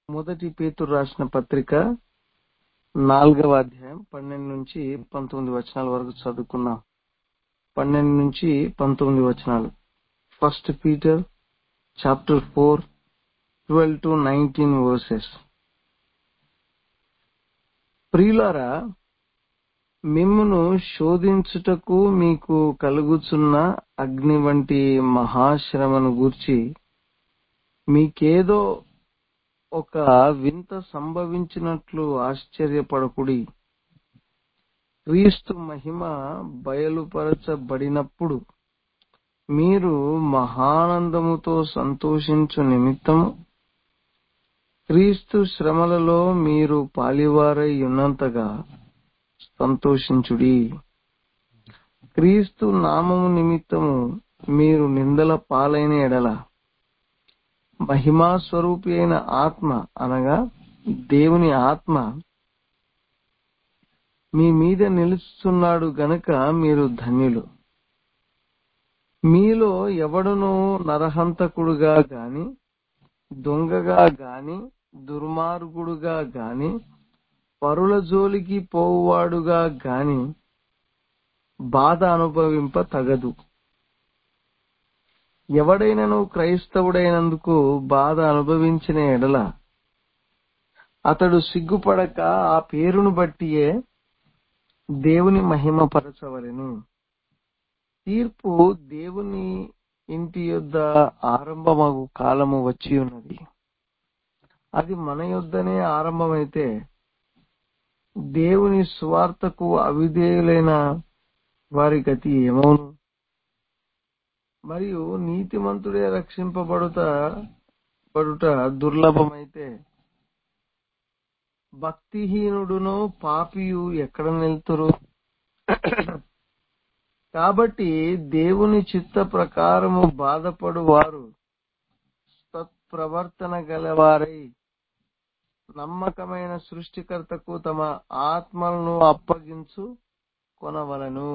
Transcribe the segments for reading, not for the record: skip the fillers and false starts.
మొదటి పేతురు రాసిన పత్రిక 4వ అధ్యాయం 12 నుంచి 19 వచనాల వరకు చదువుకున్నాం. 12 నుంచి 19 వచనాలు. First Peter chapter 4 12 to 19 verses. ప్రియులారా, మిమ్మును శోధించుటకు మీకు కలుగుచున్న అగ్ని వంటి మహాశ్రమను గూర్చి మీకేదో ఒక వింత సంభవించినట్లు ఆశ్చర్యపడకుడి. క్రీస్తు మహిమ బయలుపరచబడినప్పుడు మీరు మహానందముతో సంతోషించు నిమిత్తము క్రీస్తు శ్రమలలో మీరు పాలివారై ఉన్నంతగా సంతోషించుడి. క్రీస్తు నామము నిమిత్తము మీరు నిందల పాలైన ఎడల మహిమా స్వరూపి అయిన ఆత్మ అనగా దేవుని ఆత్మ మీ మీద నిలుస్తున్నాడు గనుక మీరు ధన్యులు. మీలో ఎవడునూ నరహంతకుడుగా గాని, దొంగగా గాని, దుర్మార్గుడుగా గాని, పరుల జోలికి పోవువాడుగా గాని బాధ అనుభవింప తగదు. ఎవడైనను క్రైస్తవుడైనందుకు బాధ అనుభవించిన ఎడల అతడు సిగ్గుపడక ఆ పేరును బట్టియే దేవుని మహిమపరచవలెను. తీర్పు దేవుని ఇంటి యొద్ద ఆరంభమగు కాలము వచ్చి ఉన్నది. అది మన యొద్దనే ఆరంభమైతే దేవుని సువార్తకు అవిధేయులైన వారి గతి ఏమవును? మరియు నీతిమంతుడే రక్షింపబడుట దుర్లభమైతే భక్తిహీనుడును పాపియు ఎక్కడ నిలుతురు? కాబట్టి దేవుని చిత్త ప్రకారము బాధపడు వారు సత్ప్రవర్తన గలవారై నమ్మకమైన సృష్టికర్తకు తమ ఆత్మలను అప్పగించు కొనవలను.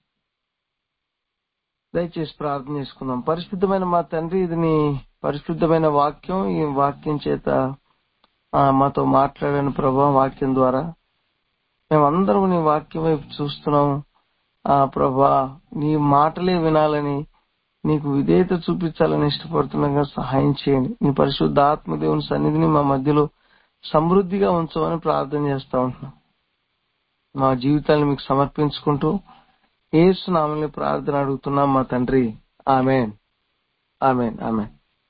దయచేసి ప్రార్థన చేసుకుందాం. పరిశుద్ధమైన మా తండ్రి, ఇది నీ పరిశుద్ధమైన వాక్యం. ఈ వాక్యం చేత మాతో మాట్లాడాను ప్రభా. వాక్యం ద్వారా మేమందరం నీ వాక్యం వైపు చూస్తున్నాం ప్రభా. నీ మాటలే వినాలని, నీకు విధేయత చూపించాలని ఇష్టపడుతున్నాగా సహాయం చేయండి. నీ పరిశుద్ధ ఆత్మదేవుని సన్నిధిని మా మధ్యలో సమృద్ధిగా ఉంచమని ప్రార్థన చేస్తా ఉంటున్నాం. మా జీవితాన్ని మీకు సమర్పించుకుంటూ యేసు నామములో ప్రార్థన అడుగుతున్నాం మా తండ్రి. ఆమేన్, ఆమేన్, ఆమేన్.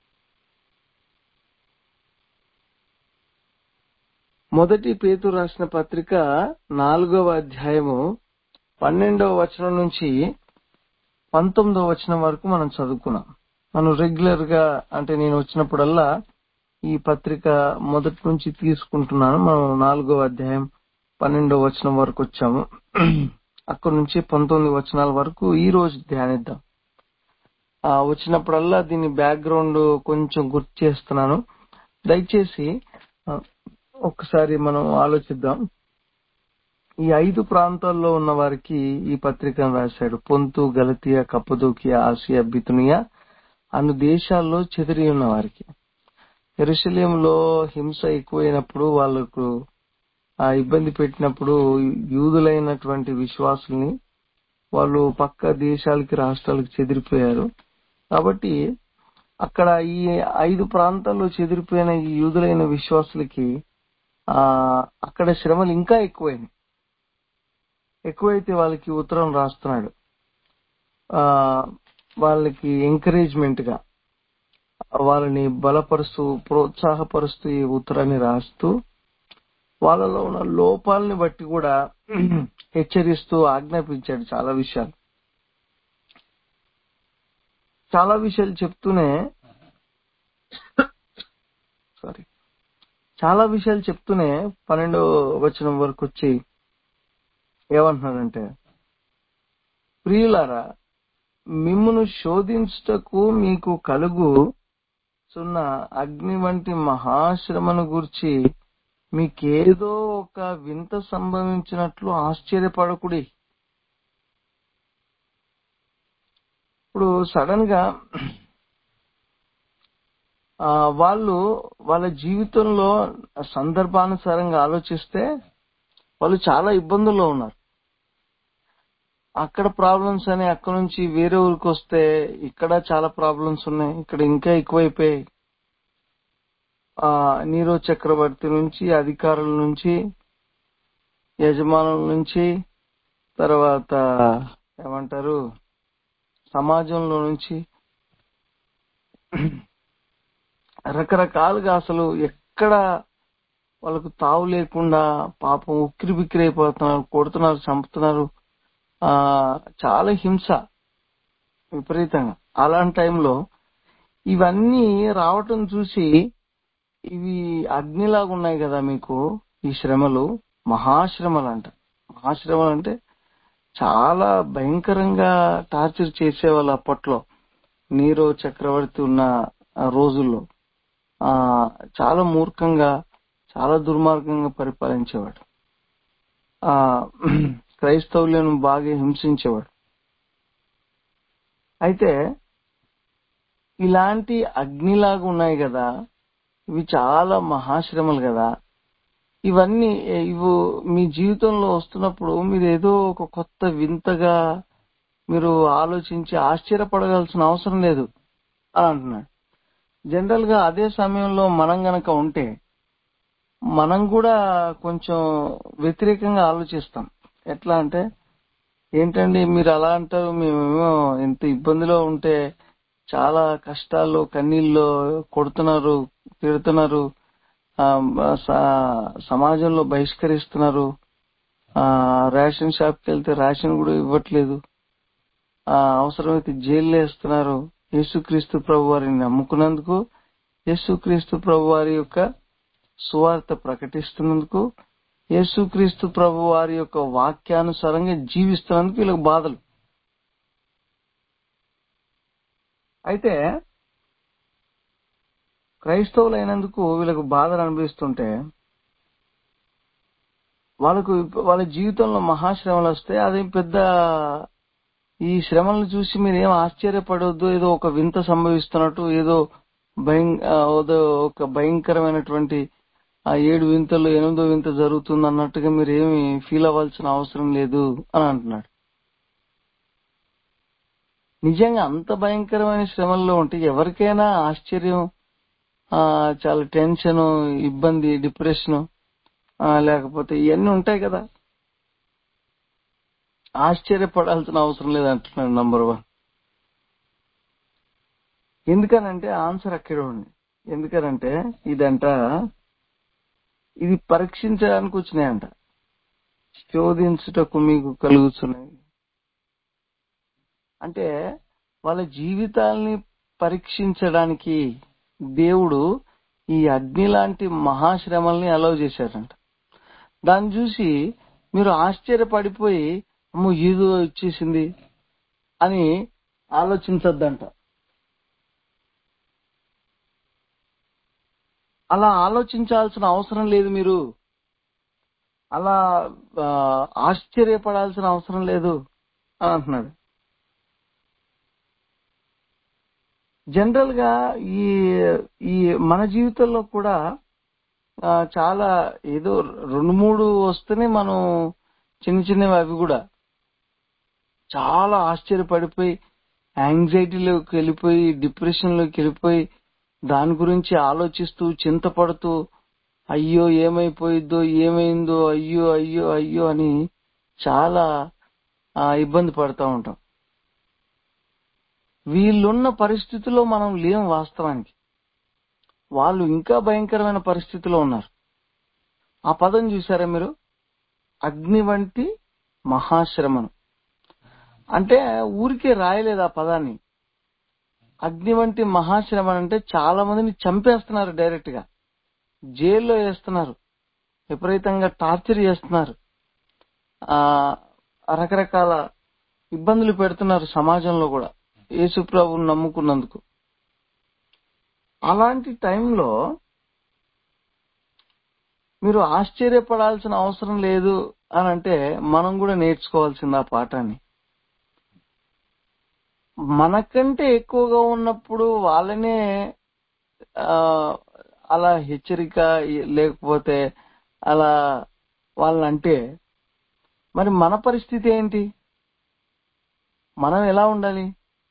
మొదటి పేతురు రాసిన పత్రిక 4వ అధ్యాయము 12వ వచనం నుంచి 19వ వచనం వరకు మనం చదువుకున్నాం. మనం రెగ్యులర్ గా, అంటే నేను వచ్చినప్పుడల్లా ఈ పత్రిక మొదటి నుంచి తీసుకుంటున్నాను. మనం 4వ అధ్యాయం 12వ వచనం వరకు వచ్చాము. అక్కడి నుంచి 19 వచనాల వరకు ఈ రోజు ధ్యానిద్దాం. వచ్చినప్పుడల్లా దీని బ్యాక్గ్రౌండ్ కొంచెం గుర్తు చేస్తున్నాను. దయచేసి ఒక్కసారి మనం ఆలోచిద్దాం. ఈ 5 ప్రాంతాల్లో ఉన్న వారికి ఈ పత్రికను రాశాడు. పొంతు, గలతీయ, కప్పదోకియా, ఆసియా, బితునియా అను దేశాల్లో చెదిరి ఉన్న వారికి. యెరూషలేములో హింస ఎక్కువైనప్పుడు, వాళ్లకు ఇబ్బంది పెట్టినప్పుడు యూదులైనటువంటి విశ్వాసుల్ని వాళ్ళు పక్క దేశాలకి, రాష్ట్రాలకు చెదిరిపోయారు. కాబట్టి అక్కడ ఈ 5 ప్రాంతాల్లో చెదిరిపోయిన ఈ యూదులైన విశ్వాసులకి అక్కడ శ్రమలు ఇంకా ఎక్కువైతే వాళ్ళకి ఉత్తరం రాస్తున్నాడు. వాళ్ళకి ఎంకరేజ్మెంట్ గా, వాళ్ళని బలపరుస్తూ, ప్రోత్సాహపరుస్తూ ఈ ఉత్తరాన్ని రాస్తూ వాళ్ళలో ఉన్న లోపాలని బట్టి కూడా హెచ్చరిస్తూ ఆజ్ఞాపించాడు. చాలా విషయాలు చెప్తూనే 12వ వచనం వరకు వచ్చి ఏమంటున్నాడంటే, ప్రియులారా, మిమ్మును శోధించుటకు మీకు కలుగుచున్న అగ్ని వంటి మహాశ్రమను గూర్చి మీకేదో ఒక వింత సంభవించినట్లు ఆశ్చర్యపడకుడి. ఇప్పుడు సడన్ గా వాళ్ళు వాళ్ళ జీవితంలో సందర్భానుసారంగా ఆలోచిస్తే వాళ్ళు చాలా ఇబ్బందుల్లో ఉన్నారు. అక్కడ ప్రాబ్లమ్స్ అని అక్కడ నుంచి వేరే ఊరికి వస్తే ఇక్కడ చాలా ప్రాబ్లమ్స్ ఉన్నాయి, ఇక్కడ ఇంకా ఎక్కువైపోయాయి. నీరో చక్రవర్తి నుంచి, అధికారుల నుంచి, యజమానుల నుంచి, తర్వాత ఏమంటారు సమాజంలో నుంచి రకరకాలుగా అసలు ఎక్కడ వాళ్ళకు తావు లేకుండా పాపం ఉక్కిరి బిక్కిరి అయిపోతున్నారు, కొడుతున్నారు, చంపుతున్నారు. చాలా హింస విపరీతంగా. అలాంటి టైంలో ఇవన్నీ రావటం చూసి ఇవి అగ్నిలాగా ఉన్నాయి కదా మీకు ఈ శ్రమలు, మహాశ్రమలు అంట. మహాశ్రమలు అంటే చాలా భయంకరంగా టార్చర్ చేసేవాళ్ళు అప్పట్లో. నీరో చక్రవర్తి ఉన్న రోజుల్లో చాలా మూర్ఖంగా, చాలా దుర్మార్గంగా పరిపాలించేవాడు. క్రైస్తవులను బాగా హింసించేవాడు. అయితే ఇలాంటి అగ్నిలాగా ఉన్నాయి కదా, ఇవి చాలా మహాశ్రమలు కదా. ఇవన్నీ మీ జీవితంలో వస్తున్నప్పుడు మీరు ఏదో ఒక కొత్త వింతగా మీరు ఆలోచించి ఆశ్చర్యపడవలసిన అవసరం లేదు అని అంటున్నాడు. జనరల్ గా అదే సమయంలో మనం గనక ఉంటే మనం కూడా కొంచెం వ్యతిరేకంగా ఆలోచిస్తాం. ఎట్లా అంటే, ఏంటండి మీరు అలా అంటారు, మేమేమో ఇంత ఇబ్బందిలో ఉంటే చాలా కష్టాల్లో కన్నీళ్ళు కొడుతున్నారు, తిడుతున్నారు, సమాజంలో బహిష్కరిస్తున్నారు, రేషన్ షాప్కి వెళ్తే రేషన్ కూడా ఇవ్వట్లేదు, అవసరమైతే జైల్లో వేస్తున్నారు. యేసుక్రీస్తు ప్రభు వారిని నమ్ముకున్నందుకు, యేసుక్రీస్తు ప్రభు వారి యొక్క సువార్త ప్రకటిస్తున్నందుకు, యేసుక్రీస్తు ప్రభు వారి యొక్క వాక్యానుసారంగా జీవిస్తున్నందుకు వీళ్ళకి బాధలు. అయితే క్రైస్తవులైనందుకు వీళ్ళకు బాధలు అనిపిస్తుంటే వాళ్ళ జీవితంలో మహాశ్రమలు వస్తే అది పెద్ద, ఈ శ్రమలను చూసి మీరు ఏం ఆశ్చర్యపడవద్దు. ఏదో ఒక వింత సంభవిస్తున్నట్టు, ఏదో ఒక భయంకరమైనటువంటి 7 వింతలు 8వ వింత జరుగుతుంది అన్నట్టుగా మీరు ఏమి ఫీల్ అవ్వాల్సిన అవసరం లేదు అని అంటున్నాడు. నిజంగా అంత భయంకరమైన శ్రమల్లో ఉంటే ఎవరికైనా ఆశ్చర్యం, చాలా టెన్షన్, ఇబ్బంది, డిప్రెషన్, లేకపోతే ఇవన్నీ ఉంటాయి కదా. ఆశ్చర్యపడాల్సిన అవసరం లేదంటున్నాడు. నంబర్ 1. ఎందుకనంటే ఆన్సర్ అక్కడే ఉంది. ఎందుకనంటే ఇది పరీక్షించడానికి వచ్చినాయంట. శోధించుటకు మీకు కలుగుతున్నాయి అంటే వాళ్ళ జీవితాల్ని పరీక్షించడానికి దేవుడు ఈ అగ్ని లాంటి మహాశ్రమల్ని అలౌ చేశారంట. దాన్ని చూసి మీరు ఆశ్చర్యపడిపోయి అమ్మో ఏదో వచ్చేసింది అని ఆలోచించొద్దంట. అలా ఆలోచించాల్సిన అవసరం లేదు. మీరు అలా ఆశ్చర్యపడాల్సిన అవసరం లేదు అని అంటున్నాడు. జనరల్ గా ఈ మన జీవితంలో కూడా చాలా ఏదో 2-3 వస్తేనే మనం చిన్నవి అవి కూడా చాలా ఆశ్చర్యపడిపోయి యాంగ్జైటీలోకి వెళ్ళిపోయి, డిప్రెషన్లోకి వెళ్ళిపోయి, దాని గురించి ఆలోచిస్తూ చింతపడుతూ అయ్యో ఏమైపోయిద్దో, ఏమైందో, అయ్యో అయ్యో అయ్యో అని చాలా ఇబ్బంది పడుతూ ఉంటాం. వీళ్ళున్న పరిస్థితిలో మనం లేం. వాస్తవానికి వాళ్ళు ఇంకా భయంకరమైన పరిస్థితిలో ఉన్నారు. ఆ పదం చూసారా మీరు, అగ్ని వంటి మహాశ్రమను. అంటే ఊరికే రాయలేదు ఆ పదాన్ని. అగ్ని వంటి మహాశ్రమను అంటే చాలా మందిని చంపేస్తున్నారు, డైరెక్ట్ గా జైల్లో వేస్తున్నారు, విపరీతంగా టార్చర్ చేస్తున్నారు, రకరకాల ఇబ్బందులు పెడుతున్నారు సమాజంలో కూడా యేసు ప్రభువుని నమ్ముకున్నందుకు. అలాంటి టైంలో మీరు ఆశ్చర్యపడాల్సిన అవసరం లేదు అని అంటే మనం కూడా నేర్చుకోవాల్సింది ఆ పాఠాన్ని. మనకంటే ఎక్కువగా ఉన్నప్పుడు వాళ్ళనే ఆ, అలా హెచ్చరిక లేకపోతే అలా వాళ్ళంటే మరి మన పరిస్థితి ఏంటి? మనం ఎలా ఉండాలి?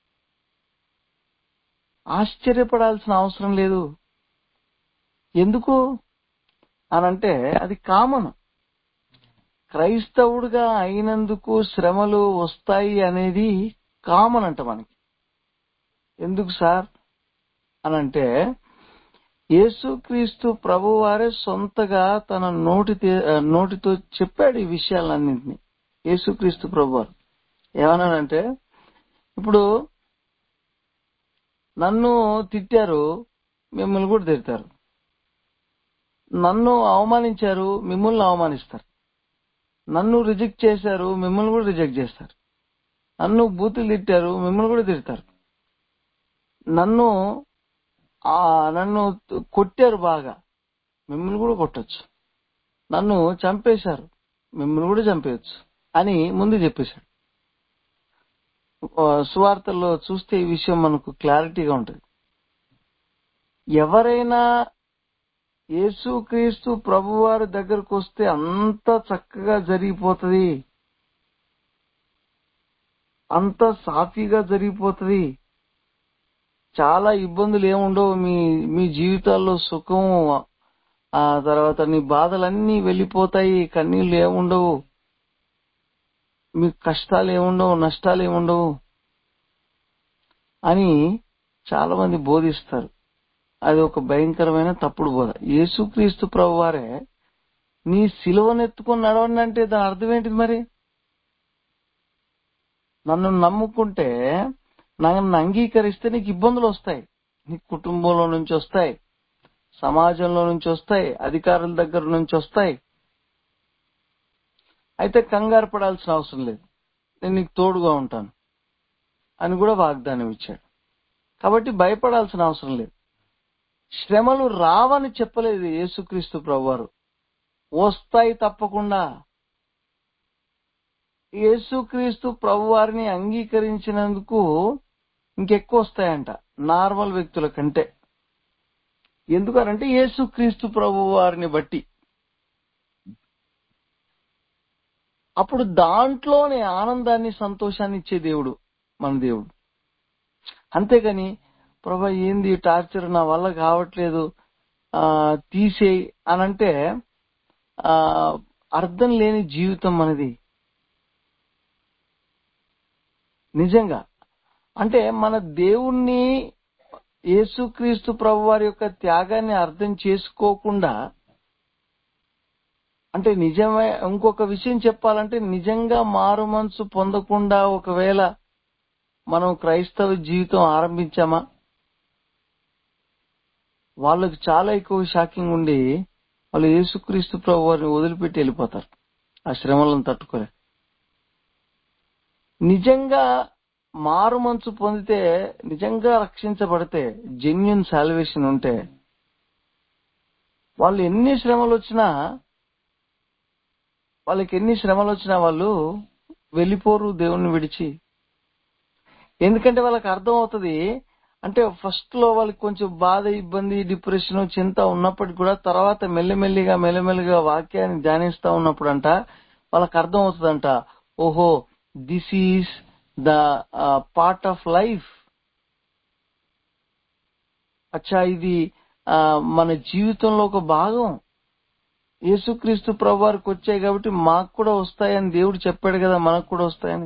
ఆశ్చర్యపడాల్సిన అవసరం లేదు. ఎందుకు అనంటే అది కామన్. క్రైస్తవుడిగా అయినందుకు శ్రమలు వస్తాయి అనేది కామన్ అంట మనకి. ఎందుకు సార్ అనంటే యేసుక్రీస్తు ప్రభువారే సొంతగా తన నోటితో చెప్పాడు ఈ విషయాలన్నింటినీ. యేసుక్రీస్తు ప్రభువారు ఏమన్నాడంటే, ఇప్పుడు నన్ను తిట్టారు, మిమ్మల్ని కూడా తిడతారు. నన్ను అవమానించారు, మిమ్మల్ని అవమానిస్తారు. నన్ను రిజెక్ట్ చేశారు, మిమ్మల్ని కూడా రిజెక్ట్ చేస్తారు. నన్ను బూతులు తిట్టారు, మిమ్మల్ని కూడా తిడతారు. నన్ను కొట్టారు బాగా, మిమ్మల్ని కూడా కొట్టొచ్చు. నన్ను చంపేశారు, మిమ్మల్ని కూడా చంపేయచ్చు అని ముందు చెప్పేశాడు. సువార్తల్లో చూస్తే ఈ విషయం మనకు క్లారిటీగా ఉంటుంది. ఎవరైనా యేసుక్రీస్తు ప్రభువారి దగ్గరకు వస్తే అంత చక్కగా జరిగిపోతుంది, అంత సాఫీగా జరిగిపోతుంది. చాలా ఇబ్బందులు ఏముండవు. మీ జీవితాల్లో సుఖం, ఆ తర్వాత నీ బాధలన్నీ వెళ్ళిపోతాయి, కన్నీళ్లు ఏముండవు, మీకు కష్టాలు ఏముండవు, నష్టాలు ఏముండవు అని చాలా మంది బోధిస్తారు. అది ఒక భయంకరమైన తప్పుడు బోధ. యేసుక్రీస్తు ప్రభువారే నీ సిలువనెత్తుకొని నడవండి అంటే దాని అర్థం ఏంటిది? మరి నన్ను నమ్ముకుంటే, నన్ను అంగీకరిస్తే నీకు ఇబ్బందులు వస్తాయి. నీ కుటుంబంలో నుంచి వస్తాయి, సమాజంలో నుంచి వస్తాయి, అధికారుల దగ్గర నుంచి వస్తాయి. అయితే కంగారు పడాల్సిన అవసరం లేదు, నేను నీకు తోడుగా ఉంటాను అని కూడా వాగ్దానం ఇచ్చాడు. కాబట్టి భయపడాల్సిన అవసరం లేదు. శ్రమలు రావని చెప్పలేదు యేసుక్రీస్తు ప్రభువారు, వస్తాయి తప్పకుండా. యేసుక్రీస్తు ప్రభువారిని అంగీకరించినందుకు ఇంకెక్కువ వస్తాయంట నార్మల్ వ్యక్తుల కంటే. ఎందుకనంటే యేసుక్రీస్తు ప్రభువారిని బట్టి. అప్పుడు దాంట్లోనే ఆనందాన్ని, సంతోషాన్ని ఇచ్చే దేవుడు మన దేవుడు. అంతేగాని ప్రభా ఏంది టార్చర్, నా వల్ల కావట్లేదు, తీసేయి అనంటే అర్థం లేని జీవితం మనది. నిజంగా అంటే మన దేవుణ్ణి, యేసుక్రీస్తు ప్రభువారి యొక్క త్యాగాన్ని అర్థం చేసుకోకుండా, అంటే నిజమే, ఇంకొక విషయం చెప్పాలంటే నిజంగా మారు మనసు పొందకుండా ఒకవేళ మనం క్రైస్తవ జీవితం ఆరంభించామా, వాళ్ళకి చాలా ఎక్కువ షాకింగ్ ఉండి వాళ్ళు యేసుక్రీస్తు ప్రభువారిని వదిలిపెట్టి వెళ్ళిపోతారు ఆ శ్రమలను తట్టుకోలే. నిజంగా మారు మనసు పొందితే, నిజంగా రక్షించబడితే, జెన్యూన్ సాల్వేషన్ ఉంటే, వాళ్ళకి ఎన్ని శ్రమలు వచ్చినా వాళ్ళు వెళ్ళిపోరు దేవుణ్ణి విడిచి. ఎందుకంటే వాళ్ళకి అర్థం అవుతుంది, అంటే ఫస్ట్ లో వాళ్ళకి కొంచెం బాధ, ఇబ్బంది, డిప్రెషన్, చింత ఉన్నప్పటికీ కూడా తర్వాత మెల్లమెల్లిగా వాక్యాన్ని ధ్యానిస్తా ఉన్నప్పుడంట వాళ్ళకి అర్థం అవుతుందంట, ఓహో this is the part of life. అచ్చా, ఇది మన జీవితంలో ఒక భాగం. యేసుక్రీస్తు ప్రభువారికి వచ్చాయి కాబట్టి మాకు కూడా వస్తాయని దేవుడు చెప్పాడు కదా, మనకు కూడా వస్తాయని.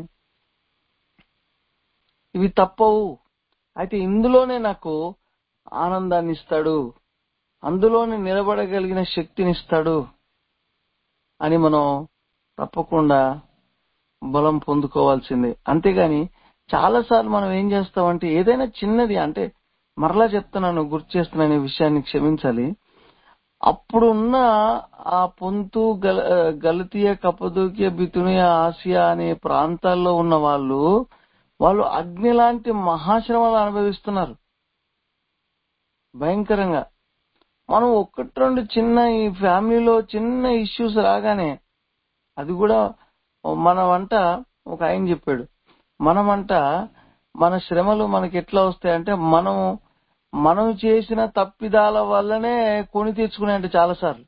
ఇవి తప్పవు. అయితే ఇందులోనే నాకు ఆనందాన్ని ఇస్తాడు, అందులోనే నిలబడగలిగిన శక్తినిస్తాడు అని మనం తప్పకుండా బలం పొందుకోవాల్సిందే. అంతేగాని చాలాసార్లు మనం ఏం చేస్తామంటే ఏదైనా చిన్నది, అంటే మరలా చెప్తున్నాను, గుర్తు చేస్తున్నాను ఈ విషయాన్ని, క్షమించాలి. అప్పుడున్న ఆ పొంతు, గలతీయ, కప్పదోకియ, బితునియ, ఆసియా అనే ప్రాంతాల్లో ఉన్న వాళ్ళు అగ్ని లాంటి మహాశ్రమలు అనుభవిస్తున్నారు భయంకరంగా. మనం ఒకటి రెండు చిన్న, ఈ ఫ్యామిలీలో చిన్న ఇష్యూస్ రాగానే, అది కూడా మనమంట, ఒక ఆయన చెప్పాడు, మన శ్రమలు మనకి ఎట్లా వస్తాయంటే మనం చేసిన తప్పిదాల వల్లనే కొని తెచ్చుకున్నాయంటే చాలాసార్లు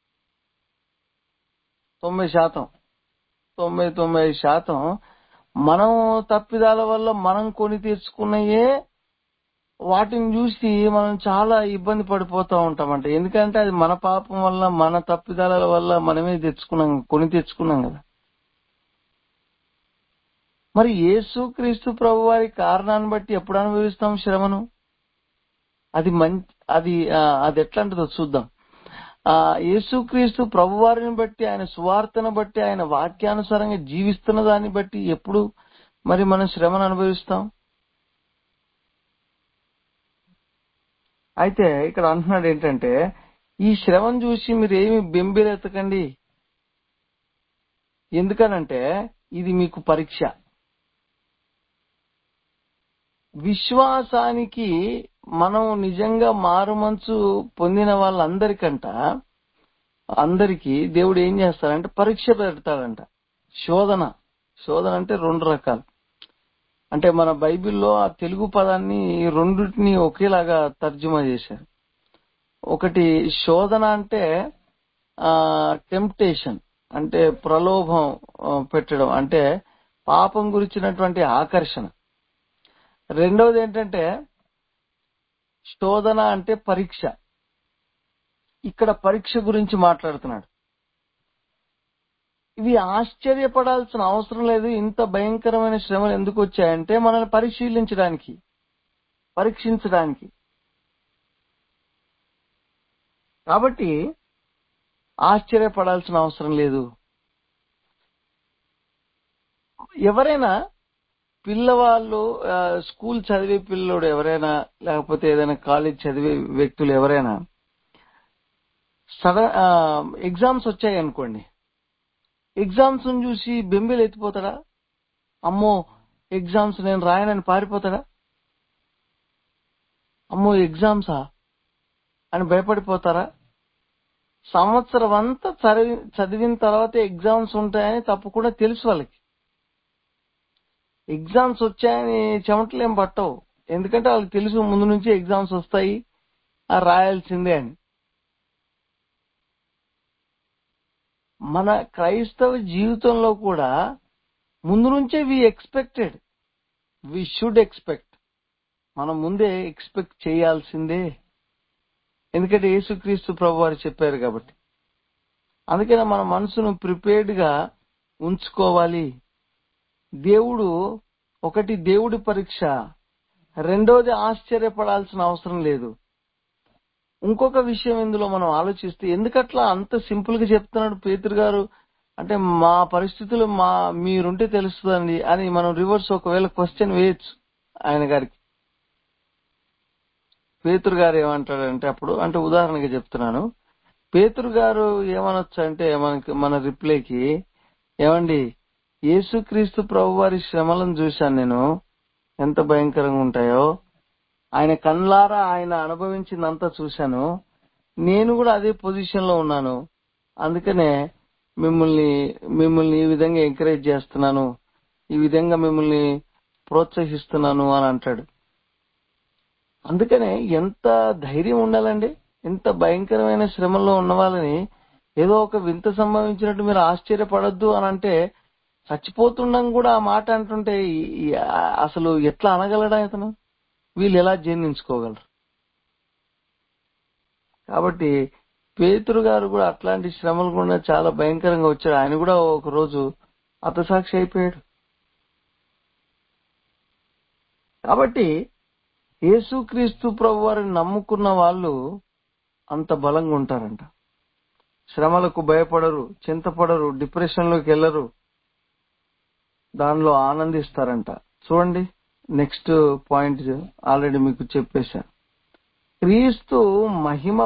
90%, 99% మనం తప్పిదాల వల్ల మనం కొని తెచ్చుకున్నయే వాటిని చూసి మనం చాలా ఇబ్బంది పడిపోతూ ఉంటామంట. ఎందుకంటే అది మన పాపం వల్ల, మన తప్పిదాల వల్ల మనమే కొని తెచ్చుకున్నాం కదా. మరి యేసుక్రీస్తు ప్రభు వారి కారణాన్ని బట్టి ఎప్పుడు అనుభవిస్తాం శ్రమను? అది ఎట్లా అంటుందో చూద్దాం. యేసుక్రీస్తు ప్రభువారిని బట్టి, ఆయన సువార్తను బట్టి, ఆయన వాక్యానుసారంగా జీవిస్తున్న దాన్ని బట్టి ఎప్పుడు మరి మనం శ్రమను అనుభవిస్తాం? అయితే ఇక్కడ అంటున్నాడు ఏంటంటే, ఈ శ్రమను చూసి మీరు ఏమి బెంబేలెత్తకండి. ఎందుకనంటే ఇది మీకు పరీక్ష. విశ్వాసానికి మనం నిజంగా మారుమనసు పొందిన అందరికీ దేవుడు ఏం చేస్తాడంటే పరీక్ష పెడతాడంట. శోధన అంటే 2 రకాలు. అంటే మన బైబిల్లో ఆ తెలుగు పదాన్ని రెండింటిని ఒకేలాగా తర్జుమా చేశారు. ఒకటి శోధన అంటే టెంప్టేషన్, అంటే ప్రలోభం పెట్టడం, అంటే పాపం గురించినటువంటి ఆకర్షణ. రెండవది ఏంటంటే శోధన అంటే పరీక్ష. ఇక్కడ పరీక్ష గురించి మాట్లాడుతున్నాడు. ఇవి ఆశ్చర్యపడాల్సిన అవసరం లేదు. ఇంత భయంకరమైన శ్రమలు ఎందుకు వచ్చాయంటే మనల్ని పరీక్షించడానికి. కాబట్టి ఆశ్చర్యపడాల్సిన అవసరం లేదు. ఎవరైనా పిల్లవాళ్ళు, స్కూల్ చదివే పిల్లలు ఎవరైనా, లేకపోతే ఏదైనా కాలేజ్ చదివే వ్యక్తులు ఎవరైనా ఎగ్జామ్స్ వచ్చాయి అనుకోండి, ఎగ్జామ్స్ చూసి బెంబేలు ఎత్తిపోతాడా? అమ్మో ఎగ్జామ్స్ నేను రాయనని పారిపోతాడా? అమ్మో ఎగ్జామ్సా అని భయపడిపోతారా? సంవత్సరం అంతా చదివిన తర్వాత ఎగ్జామ్స్ ఉంటాయని తప్పకుండా తెలుసు వాళ్ళకి. ఎగ్జామ్స్ వచ్చాయని చెమటలేం పట్టవు. ఎందుకంటే వాళ్ళకి తెలుసు ముందు నుంచి ఎగ్జామ్స్ వస్తాయి, రాయాల్సిందే అని. మన క్రైస్తవ జీవితంలో కూడా ముందు నుంచే వి షుడ్ ఎక్స్పెక్ట్, మనం ముందే ఎక్స్పెక్ట్ చేయాల్సిందే. ఎందుకంటే యేసుక్రీస్తు ప్రభు వారు చెప్పారు కాబట్టి. అందుకనే మన మనసును ప్రిపేర్డ్ గా ఉంచుకోవాలి. దేవుడి పరీక్ష, రెండోది ఆశ్చర్యపడాల్సిన అవసరం లేదు. ఇంకొక విషయం ఇందులో మనం ఆలోచిస్తే, ఎందుకట్లా అంత సింపుల్ గా చెప్తున్నాడు పేతురు గారు అంటే, మా పరిస్థితులు మీరుంటే తెలుస్తుందండి అని మనం రివర్స్ ఒకవేళ క్వశ్చన్ వేయచ్చు ఆయన గారికి. పేతురు గారు ఏమంటాడంటే అప్పుడు, అంటే ఉదాహరణగా చెప్తున్నాను, పేతురు గారు ఏమనొచ్చు అంటే మన రిప్లైకి, ఏమండి యేసుక్రీస్తు ప్రభు వారి శ్రమలను చూశాను నేను, ఎంత భయంకరంగా ఉంటాయో. ఆయన కళ్ళారా ఆయన అనుభవించిందంతా చూశాను. నేను కూడా అదే పొజిషన్ లో ఉన్నాను. అందుకనే మిమ్మల్ని ఈ విధంగా ఎంకరేజ్ చేస్తున్నాను, ఈ విధంగా మిమ్మల్ని ప్రోత్సహిస్తున్నాను అని అంటాడు. అందుకనే ఎంత ధైర్యం ఉండాలండి. ఇంత భయంకరమైన శ్రమల్లో ఉన్న వాళ్ళని ఏదో ఒక వింత సంభవించినట్టు మీరు ఆశ్చర్యపడొద్దు అని అంటే, చచ్చిపోతుండం కూడా ఆ మాట అంటుంటే అసలు ఎట్లా అనగలడా ఇతను? వీళ్ళు ఎలా జీర్ణించుకోగలరు? కాబట్టి పేతురు గారు కూడా అట్లాంటి శ్రమలు కూడా చాలా భయంకరంగా వచ్చాడు. ఆయన కూడా ఒక రోజు హతసాక్షి అయిపోయాడు. కాబట్టి యేసుక్రీస్తు ప్రభు వారిని నమ్ముకున్న వాళ్ళు అంత బలంగా ఉంటారంట. శ్రమలకు భయపడరు, చింతపడరు, డిప్రెషన్ లోకి వెళ్లరు, దానిలో ఆనందిస్తారంట. చూడండి నెక్స్ట్ పాయింట్ ఆల్రెడీ మీకు చెప్పేశా. క్రీస్తు మహిమ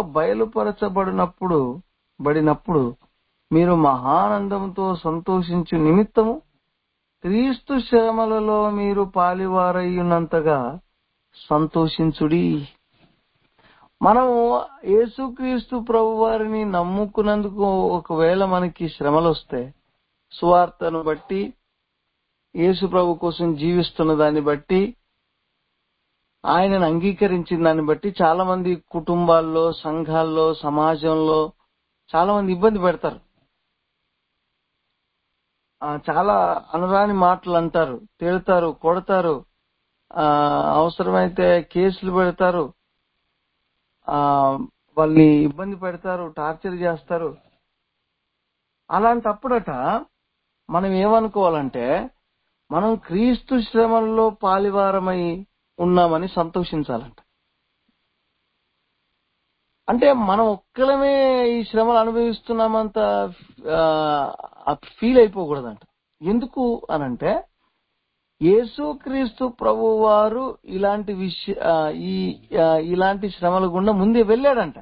బడినప్పుడు మీరు మహానందంతో సంతోషించు నిమిత్తము క్రీస్తు శ్రమలలో మీరు పాలివారయ్యున్నంతగా సంతోషించుడి. మనము యేసుక్రీస్తు ప్రభు వారిని నమ్ముకున్నందుకు ఒకవేళ మనకి శ్రమలు వస్తే, సువార్తను బట్టి, యేసు ప్రభు కోసం జీవిస్తున్న దాన్ని బట్టి ఆయనను అంగీకరించిన దాన్ని బట్టి చాలా మంది కుటుంబాల్లో, సంఘాల్లో, సమాజంలో చాలా మంది ఇబ్బంది పెడతారు. చాలా అనరాని మాటలు అంటారు, తిడతారు, కొడతారు, అవసరమైతే కేసులు పెడతారు, వాళ్ళని ఇబ్బంది పెడతారు, టార్చర్ చేస్తారు. అలాంటప్పుడట మనం ఏమనుకోవాలంటే, మనం క్రీస్తు శ్రమల్లో పాలివారమై ఉన్నామని సంతోషించాలంట. అంటే మనం ఒక్కలమే ఈ శ్రమలు అనుభవిస్తున్నామంత ఫీల్ అయిపోకూడదంట. ఎందుకు అనంటే, యేసుక్రీస్తు ప్రభువు వారు ఇలాంటి శ్రమల గుండా ముందే వెళ్ళాడంట.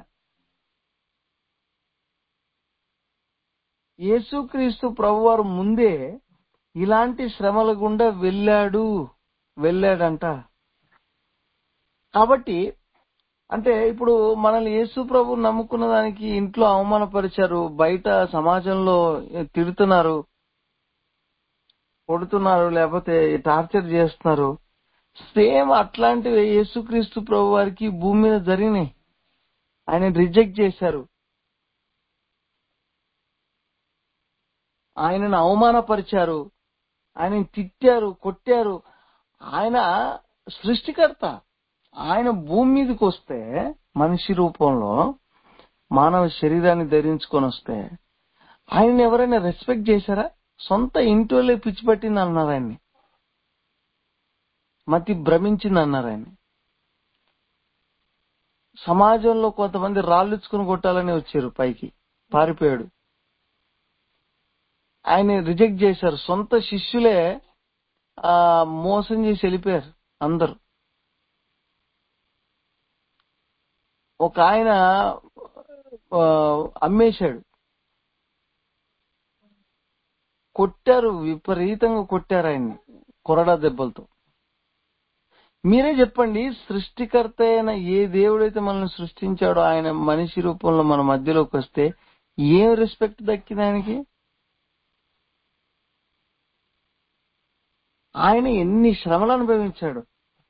యేసుక్రీస్తు ప్రభువారు ముందే ఇలాంటి శ్రమల గుండా వెళ్ళాడంట. కాబట్టి అంటే ఇప్పుడు మనల్ని యేసు ప్రభు నమ్ముకున్న దానికి ఇంట్లో అవమానపరిచారు, బయట సమాజంలో తిడుతున్నారు, కొడుతున్నారు, లేకపోతే టార్చర్ చేస్తున్నారు. సేమ్ అట్లాంటివి యేసుక్రీస్తు ప్రభు వారికి భూమి మీద జరిగినాయి. ఆయన రిజెక్ట్ చేశారు, ఆయనను అవమానపరిచారు, ఆయనను తిట్టారు, కొట్టారు. ఆయన సృష్టికర్త. ఆయన భూమి మీదకి వస్తే మనిషి రూపంలో మానవ శరీరాన్ని ధరించుకొని వస్తే ఆయన్ని ఎవరైనా రెస్పెక్ట్ చేశారా? సొంత ఇంటి వాళ్ళే పిచ్చి పట్టింది అన్నారు ఆయన్ని, మతి భ్రమించింది అన్నారు ఆయన్ని. సమాజంలో కొంతమంది రాళ్ళుచ్చుకుని కొట్టాలని వచ్చారు, పైకి పారిపోయాడు. ఆయన రిజెక్ట్ చేశారు. సొంత శిష్యులే మోసం చేసి వెళ్ళిపోయారు అందరు. ఒక ఆయన అమ్మేశాడు, కొట్టారు, విపరీతంగా కొట్టారు ఆయన్ని కొరడా దెబ్బలతో. మీరే చెప్పండి, సృష్టికర్త అయిన ఏ దేవుడైతే మనల్ని సృష్టించాడో ఆయన మనిషి రూపంలో మన మధ్యలోకి వస్తే ఏం రెస్పెక్ట్ దక్కింది ఆయనకి? ఆయన ఎన్ని శ్రమలు అనుభవించాడు.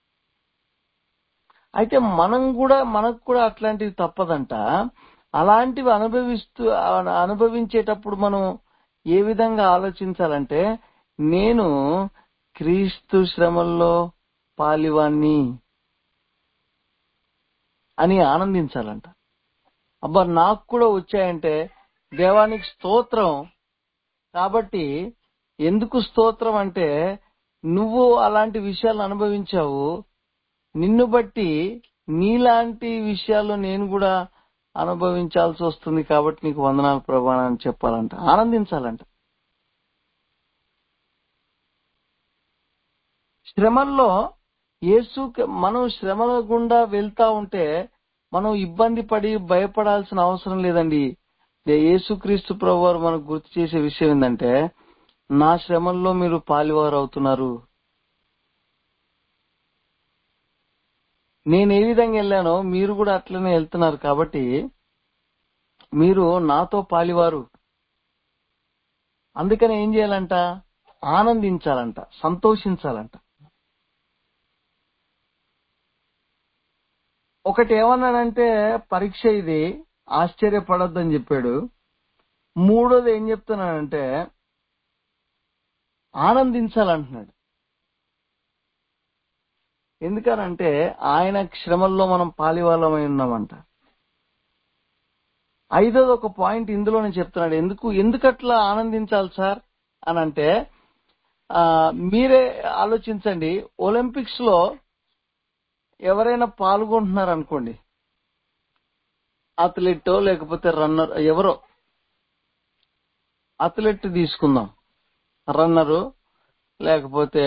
అయితే మనకు కూడా అట్లాంటివి తప్పదంట. అలాంటివి అనుభవించేటప్పుడు మనం ఏ విధంగా ఆలోచించాలంటే, నేను క్రీస్తు శ్రమల్లో పాలివాణ్ణి అని ఆనందించాలంట. అబ్బా నాకు కూడా వచ్చాయంటే దేవానికి స్తోత్రం. కాబట్టి ఎందుకు స్తోత్రం అంటే, నువ్వు అలాంటి విషయాలు అనుభవించావు, నిన్ను బట్టి నీలాంటి విషయాల్లో నేను కూడా అనుభవించాల్సి వస్తుంది, కాబట్టి నీకు వందనాలు ప్రభా అని చెప్పాలంట, ఆనందించాలంట. శ్రమల్లో మనం శ్రమల గుండా వెళ్తా ఉంటే మనం ఇబ్బంది పడి భయపడాల్సిన అవసరం లేదండి. యేసుక్రీస్తు ప్రభువారు మనకు గుర్తు చేసే విషయం ఏంటంటే, నా శ్రమల్లో మీరు పాలివారు అవుతున్నారు. నేను ఏ విధంగా వెళ్ళానో మీరు కూడా అట్లనే వెళ్తున్నారు, కాబట్టి మీరు నాతో పాలివారు. అందుకని ఏం చేయాలంట? ఆనందించాలంట, సంతోషించాలంట. ఒకటి ఏమన్నాడంటే, పరీక్ష ఇది, ఆశ్చర్యపడొద్దని చెప్పాడు. మూడోది ఏం చెప్తున్నాడంటే, ఆనందించాలంటున్నాడు. ఎందుకనంటే ఆయన శ్రమల్లో మనం పాలివాళ్ళమై ఉన్నామంట. ఐదోది ఒక పాయింట్ ఇందులోనే చెప్తున్నాడు. ఎందుకట్లా ఆనందించాలి సార్ అని అంటే, మీరే ఆలోచించండి. ఒలింపిక్స్ లో ఎవరైనా పాల్గొంటున్నారు అనుకోండి, అథ్లెట్ లేకపోతే రన్నర్, ఎవరో అథ్లెట్ తీసుకుందాం, రన్నరు లేకపోతే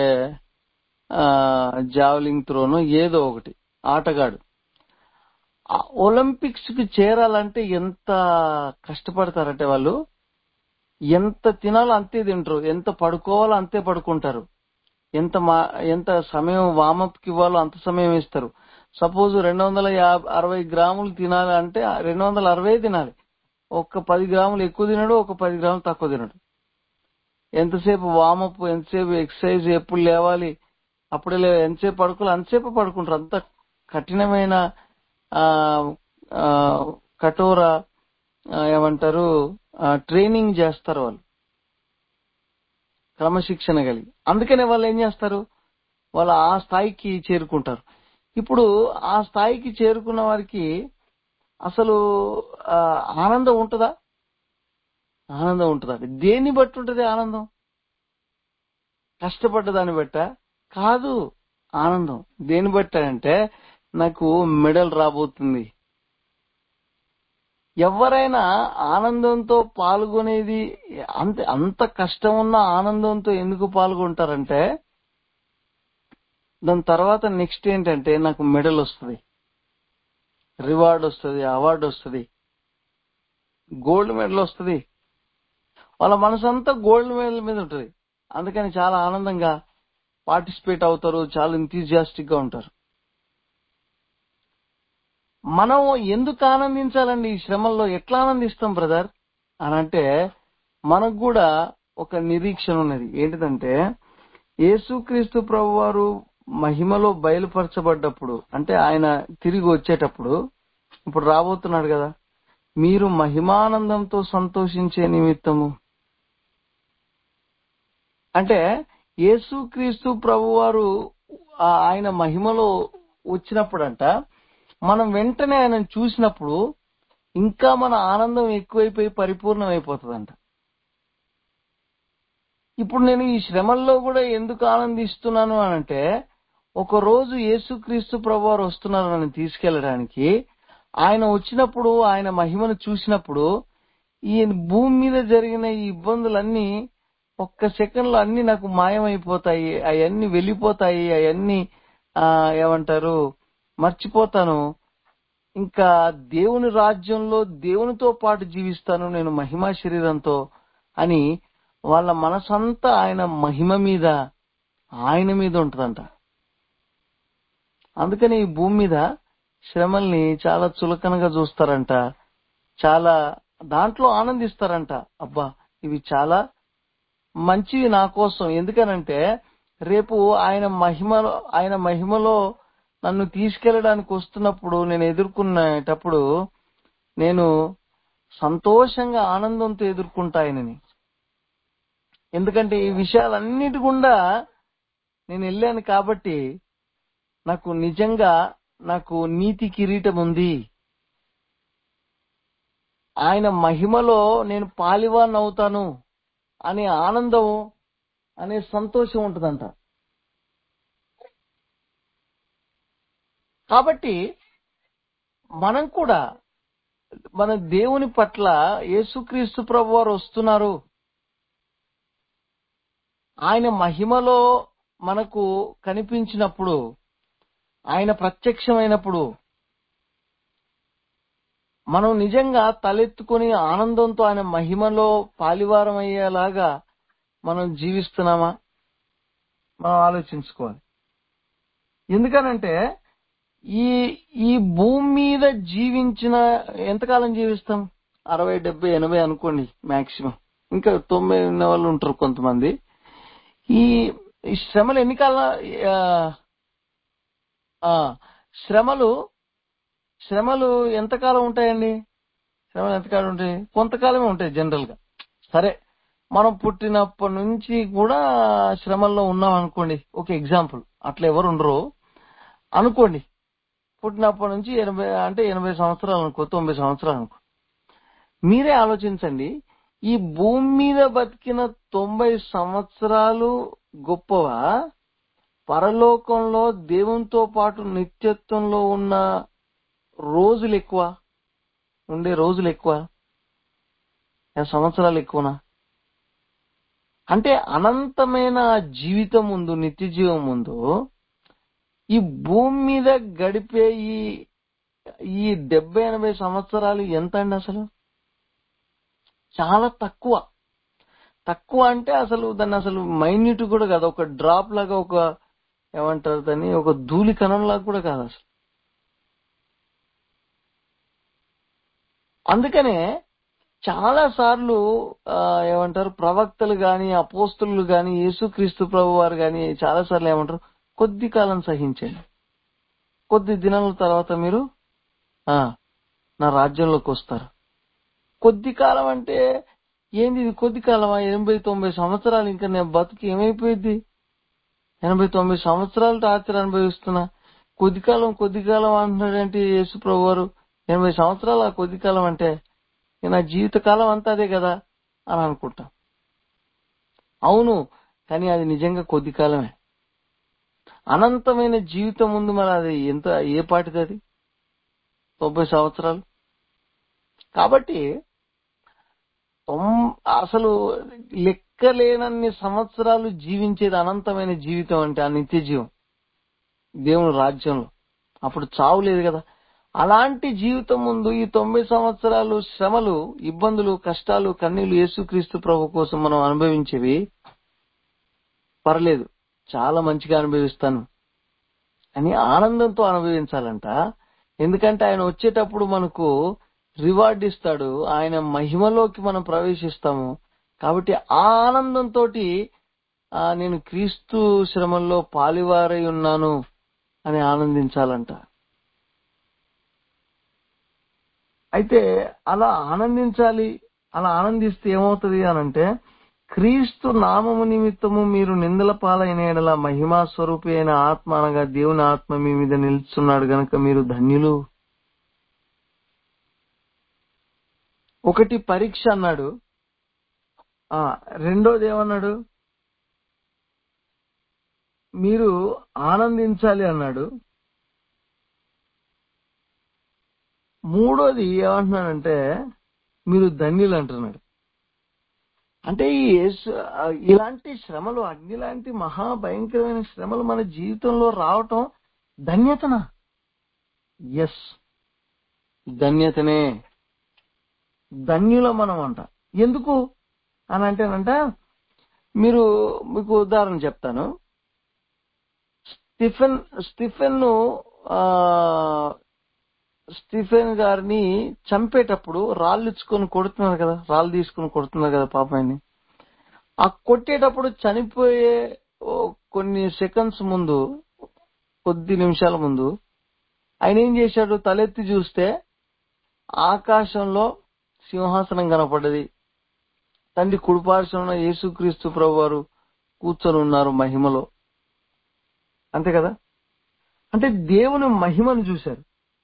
జావలింగ్ త్రోను, ఏదో ఒకటి ఆటగాడు ఒలింపిక్స్ కి చేరాలంటే ఎంత కష్టపడతారంటే, వాళ్ళు ఎంత తినాలో అంతే తింటారు, ఎంత పడుకోవాలో అంతే పడుకుంటారు, ఎంత సమయం వామప్ కి ఇవ్వాలో అంత సమయం ఇస్తారు. సపోజ్ 260 గ్రాములు తినాలి అంటే 260 తినాలి. ఒక 10 గ్రాములు ఎక్కువ తినడు, ఒక 10 గ్రాములు తక్కువ తినడు. ఎంతసేపు వామప్, ఎంతసేపు ఎక్సర్సైజ్, ఎప్పుడు లేవాలి అప్పుడే ఎంతసేపు పడుకోవాలి అంతసేపు పడుకుంటారు. అంత కఠినమైన ఆ ఆ, కఠోర ఏమంటారు ట్రైనింగ్ చేస్తారు వాళ్ళు, క్రమశిక్షణ కలిగి. అందుకనే వాళ్ళు ఏం చేస్తారు, వాళ్ళు ఆ స్థాయికి చేరుకుంటారు. ఇప్పుడు ఆ స్థాయికి చేరుకున్న వారికి అసలు ఆ, ఆనందం ఉంటుందా? ఆనందం ఉంటుందా? దేన్ని బట్టి ఉంటుంది ఆనందం? కష్టపడ్డ దాన్ని బట్ట కాదు. ఆనందం దేని బట్టి అంటే, నాకు మెడల్ రాబోతుంది. ఎవరైనా ఆనందంతో పాల్గొనేది అంత కష్టం ఉన్న ఆనందంతో ఎందుకు పాల్గొంటారంటే, దాని తర్వాత నెక్స్ట్ ఏంటంటే నాకు మెడల్ వస్తుంది, రివార్డ్ వస్తుంది, అవార్డు వస్తుంది, గోల్డ్ మెడల్ వస్తుంది. వాళ్ళ మనసంతా గోల్డ్ మెడల్ మీద ఉంటుంది. అందుకని చాలా ఆనందంగా పార్టిసిపేట్ అవుతారు, చాలా ఎంతూజియాస్టిక్ గా ఉంటారు. మనం ఎందుకు ఆనందించాలండి ఈ శ్రమల్లో? ఎట్లా ఆనందిస్తాం బ్రదర్ అని అంటే, మనకు కూడా ఒక నిరీక్షణ ఉన్నది. ఏంటిదంటే, యేసుక్రీస్తు ప్రభువారు మహిమలో బయలుపరచబడ్డప్పుడు, అంటే ఆయన తిరిగి వచ్చేటప్పుడు, ఇప్పుడు రాబోతున్నాడు కదా, మీరు మహిమానందంతో సంతోషించే నిమిత్తము అంటే, యేసుక్రీస్తు ప్రభువారు ఆయన మహిమలో వచ్చినప్పుడంట, మనం వెంటనే ఆయనను చూసినప్పుడు ఇంకా మన ఆనందం ఎక్కువైపోయి పరిపూర్ణం అయిపోతుందంట. ఇప్పుడు నేను ఈ శ్రమల్లో కూడా ఎందుకు ఆనందిస్తున్నాను అని అంటే, ఒక రోజు యేసుక్రీస్తు ప్రభువారు వస్తున్నారు నన్ను తీసుకెళ్లడానికి. ఆయన వచ్చినప్పుడు, ఆయన మహిమను చూసినప్పుడు, ఈ భూమి మీద జరిగిన ఈ ఇబ్బందులన్నీ ఒక్క సెకండ్ లో అన్ని నాకు మాయమైపోతాయి, అవన్నీ వెళ్ళిపోతాయి, అవన్నీ ఏమంటారు మర్చిపోతాను. ఇంకా దేవుని రాజ్యంలో దేవునితో పాటు జీవిస్తాను నేను మహిమా శరీరంతో అని వాళ్ళ మనసంతా ఆయన మహిమ మీద, ఆయన మీద ఉంటుందంట. అందుకని ఈ భూమి మీద శ్రమల్ని చాలా చులకనగా చూస్తారంట, చాలా దాంట్లో ఆనందిస్తారంట. అబ్బా, ఇవి చాలా మంచివి నా కోసం. ఎందుకనంటే రేపు ఆయన మహిమలో నన్ను తీసుకెళ్లడానికి వస్తున్నప్పుడు, నేను ఎదుర్కొనేటప్పుడు నేను సంతోషంగా ఆనందంతో ఎదుర్కొంటా ఆయనని. ఎందుకంటే ఈ విషయాలన్నిటి గుండా నేను వెళ్ళాను కాబట్టి నాకు నిజంగా నాకు నీతి కిరీటం ఉంది. ఆయన మహిమలో నేను పాలివాన్ అవుతాను అనే ఆనందం, అనే సంతోషం ఉంటుందంట. కాబట్టి మనం కూడా మన దేవుని పట్ల, యేసుక్రీస్తు ప్రభువారు వస్తున్నారు, ఆయన మహిమలో మనకు కనిపించినప్పుడు, ఆయన ప్రత్యక్షమైనప్పుడు మనం నిజంగా తలెత్తుకొని ఆనందంతో ఆయన మహిమలో పాలివారం అయ్యేలాగా మనం జీవిస్తున్నామా? మనం ఆలోచించుకోవాలి. ఎందుకనంటే ఈ ఈ భూమి మీద జీవించిన ఎంతకాలం జీవిస్తాం? 60, 70, 80 అనుకోండి మాక్సిమం. ఇంకా 90 ఉన్న వాళ్ళు ఉంటారు కొంతమంది. ఈ ఈ శ్రమలు ఎన్ని కాలం? శ్రమలు శ్రమలు ఎంతకాలం ఉంటాయండి? శ్రమలు ఎంతకాలం ఉంటాయి? కొంతకాలమే ఉంటాయి జనరల్ గా. సరే, మనం పుట్టినప్పటి నుంచి కూడా శ్రమల్లో ఉన్నాం అనుకోండి. ఒక ఎగ్జాంపుల్, అట్లా ఎవరు ఉండరు అనుకోండి. పుట్టినప్పటి నుంచి 80 సంవత్సరాలు అనుకో, 90 సంవత్సరాలు అనుకో. మీరే ఆలోచించండి, ఈ భూమి మీద బతికిన 90 సంవత్సరాలు గొప్పవా, పరలోకంలో దేవునితో పాటు నిత్యత్వంలో ఉన్న రోజులు ఎక్కువ, ఉండే రోజులు ఎక్కువ, సంవత్సరాలు ఎక్కువనా? అంటే అనంతమైన జీవితం ముందు, నిత్య జీవం ముందు ఈ భూమి మీద గడిపే ఈ 70-80 సంవత్సరాలు ఎంత అండి? అసలు చాలా తక్కువ. తక్కువ అంటే అసలు దాన్ని అసలు మైన్యూట్ కూడా కాదు, ఒక డ్రాప్ లాగా, ఒక ఏమంటారు దాన్ని, ఒక ధూళి కణం లాగా కూడా కాదు అసలు. అందుకనే చాలా సార్లు ఏమంటారు ప్రవక్తలు గాని, అపోస్తులు గాని, యేసుక్రీస్తు ప్రభు వారు గాని చాలా సార్లు ఏమంటారు, కొద్ది కాలం సహించండి, కొద్ది దినాల తర్వాత మీరు నా రాజ్యంలోకి వస్తారు. కొద్ది కాలం అంటే ఏంది ఇది? కొద్ది కాలమా? 80-90 సంవత్సరాలు ఇంకా నేను బతుకు ఏమైపోయింది? 80-90 సంవత్సరాలు టార్చర్ అనుభవిస్తున్నా. కొద్ది కాలం అంటున్నాడేంటి యేసు ప్రభు వారు? 80 సంవత్సరాలు ఆ కొద్ది కాలం అంటే నా జీవిత కాలం అంతా అదే కదా అని అనుకుంటా. అవును, కానీ అది నిజంగా కొద్ది కాలమే. అనంతమైన జీవితం ముందు మరి అది ఎంత ఏ పాటిది? అది 90 సంవత్సరాలు. కాబట్టి అసలు లెక్కలేనన్ని సంవత్సరాలు జీవించేది అనంతమైన జీవితం అంటే ఆ నిత్య జీవం దేవుని రాజ్యంలో. అప్పుడు చావు లేదు కదా. అలాంటి జీవితం ముందు ఈ 90 సంవత్సరాలు శ్రమలు, ఇబ్బందులు, కష్టాలు, కన్నీళ్లు యేసుక్రీస్తు ప్రభు కోసం మనం అనుభవించేవి పర్లేదు, చాలా మంచిగా అనుభవిస్తాను అని ఆనందంతో అనుభవించాలంట. ఎందుకంటే ఆయన వచ్చేటప్పుడు మనకు రివార్డ్ ఇస్తాడు, ఆయన మహిమలోకి మనం ప్రవేశిస్తాము. కాబట్టి ఆ ఆనందంతో నేను క్రీస్తు శ్రమల్లో పాలివారై ఉన్నాను అని ఆనందించాలంట. అయితే అలా ఆనందించాలి. అలా ఆనందిస్తే ఏమవుతుంది అనంటే, క్రీస్తు నామము నిమిత్తము మీరు నిందల పాలైన యెడల మహిమా స్వరూపి అయిన ఆత్మ అనగా దేవుని ఆత్మ మీ మీద నిలుచున్నాడు గనక మీరు ధన్యులు. ఒకటి పరీక్ష అన్నాడు, రెండోది ఏమన్నాడు? మీరు ఆనందించాలి అన్నాడు. మూడోది ఏమంటున్నాడంటే మీరు ధన్యులు అంటున్నాడు. అంటే ఇలాంటి శ్రమలు, అగ్ని లాంటి మహాభయంకరమైన శ్రమలు మన జీవితంలో రావటం ధన్యతనా? ఎస్, ధన్యతనే. ధన్యుల మనం అంట. ఎందుకు అని అంటేనంట, మీకు ఉదాహరణ చెప్తాను. స్టీఫెన్ గారిని చంపేటప్పుడు రాళ్ళు తీసుకుని కొడుతున్నారు కదా పాపం ఆయన్ని. ఆ కొట్టేటప్పుడు చనిపోయే కొన్ని సెకండ్స్ ముందు, కొద్ది నిమిషాల ముందు ఆయన ఏం చేశాడు? తలెత్తి చూస్తే ఆకాశంలో సింహాసనం కనపడ్డది. తండ్రి కుడిపార్శ్వన యేసుక్రీస్తు ప్రభు వారు కూర్చొని ఉన్నారు మహిమలో. అంతే కదా. అంటే దేవుని మహిమను చూశారు.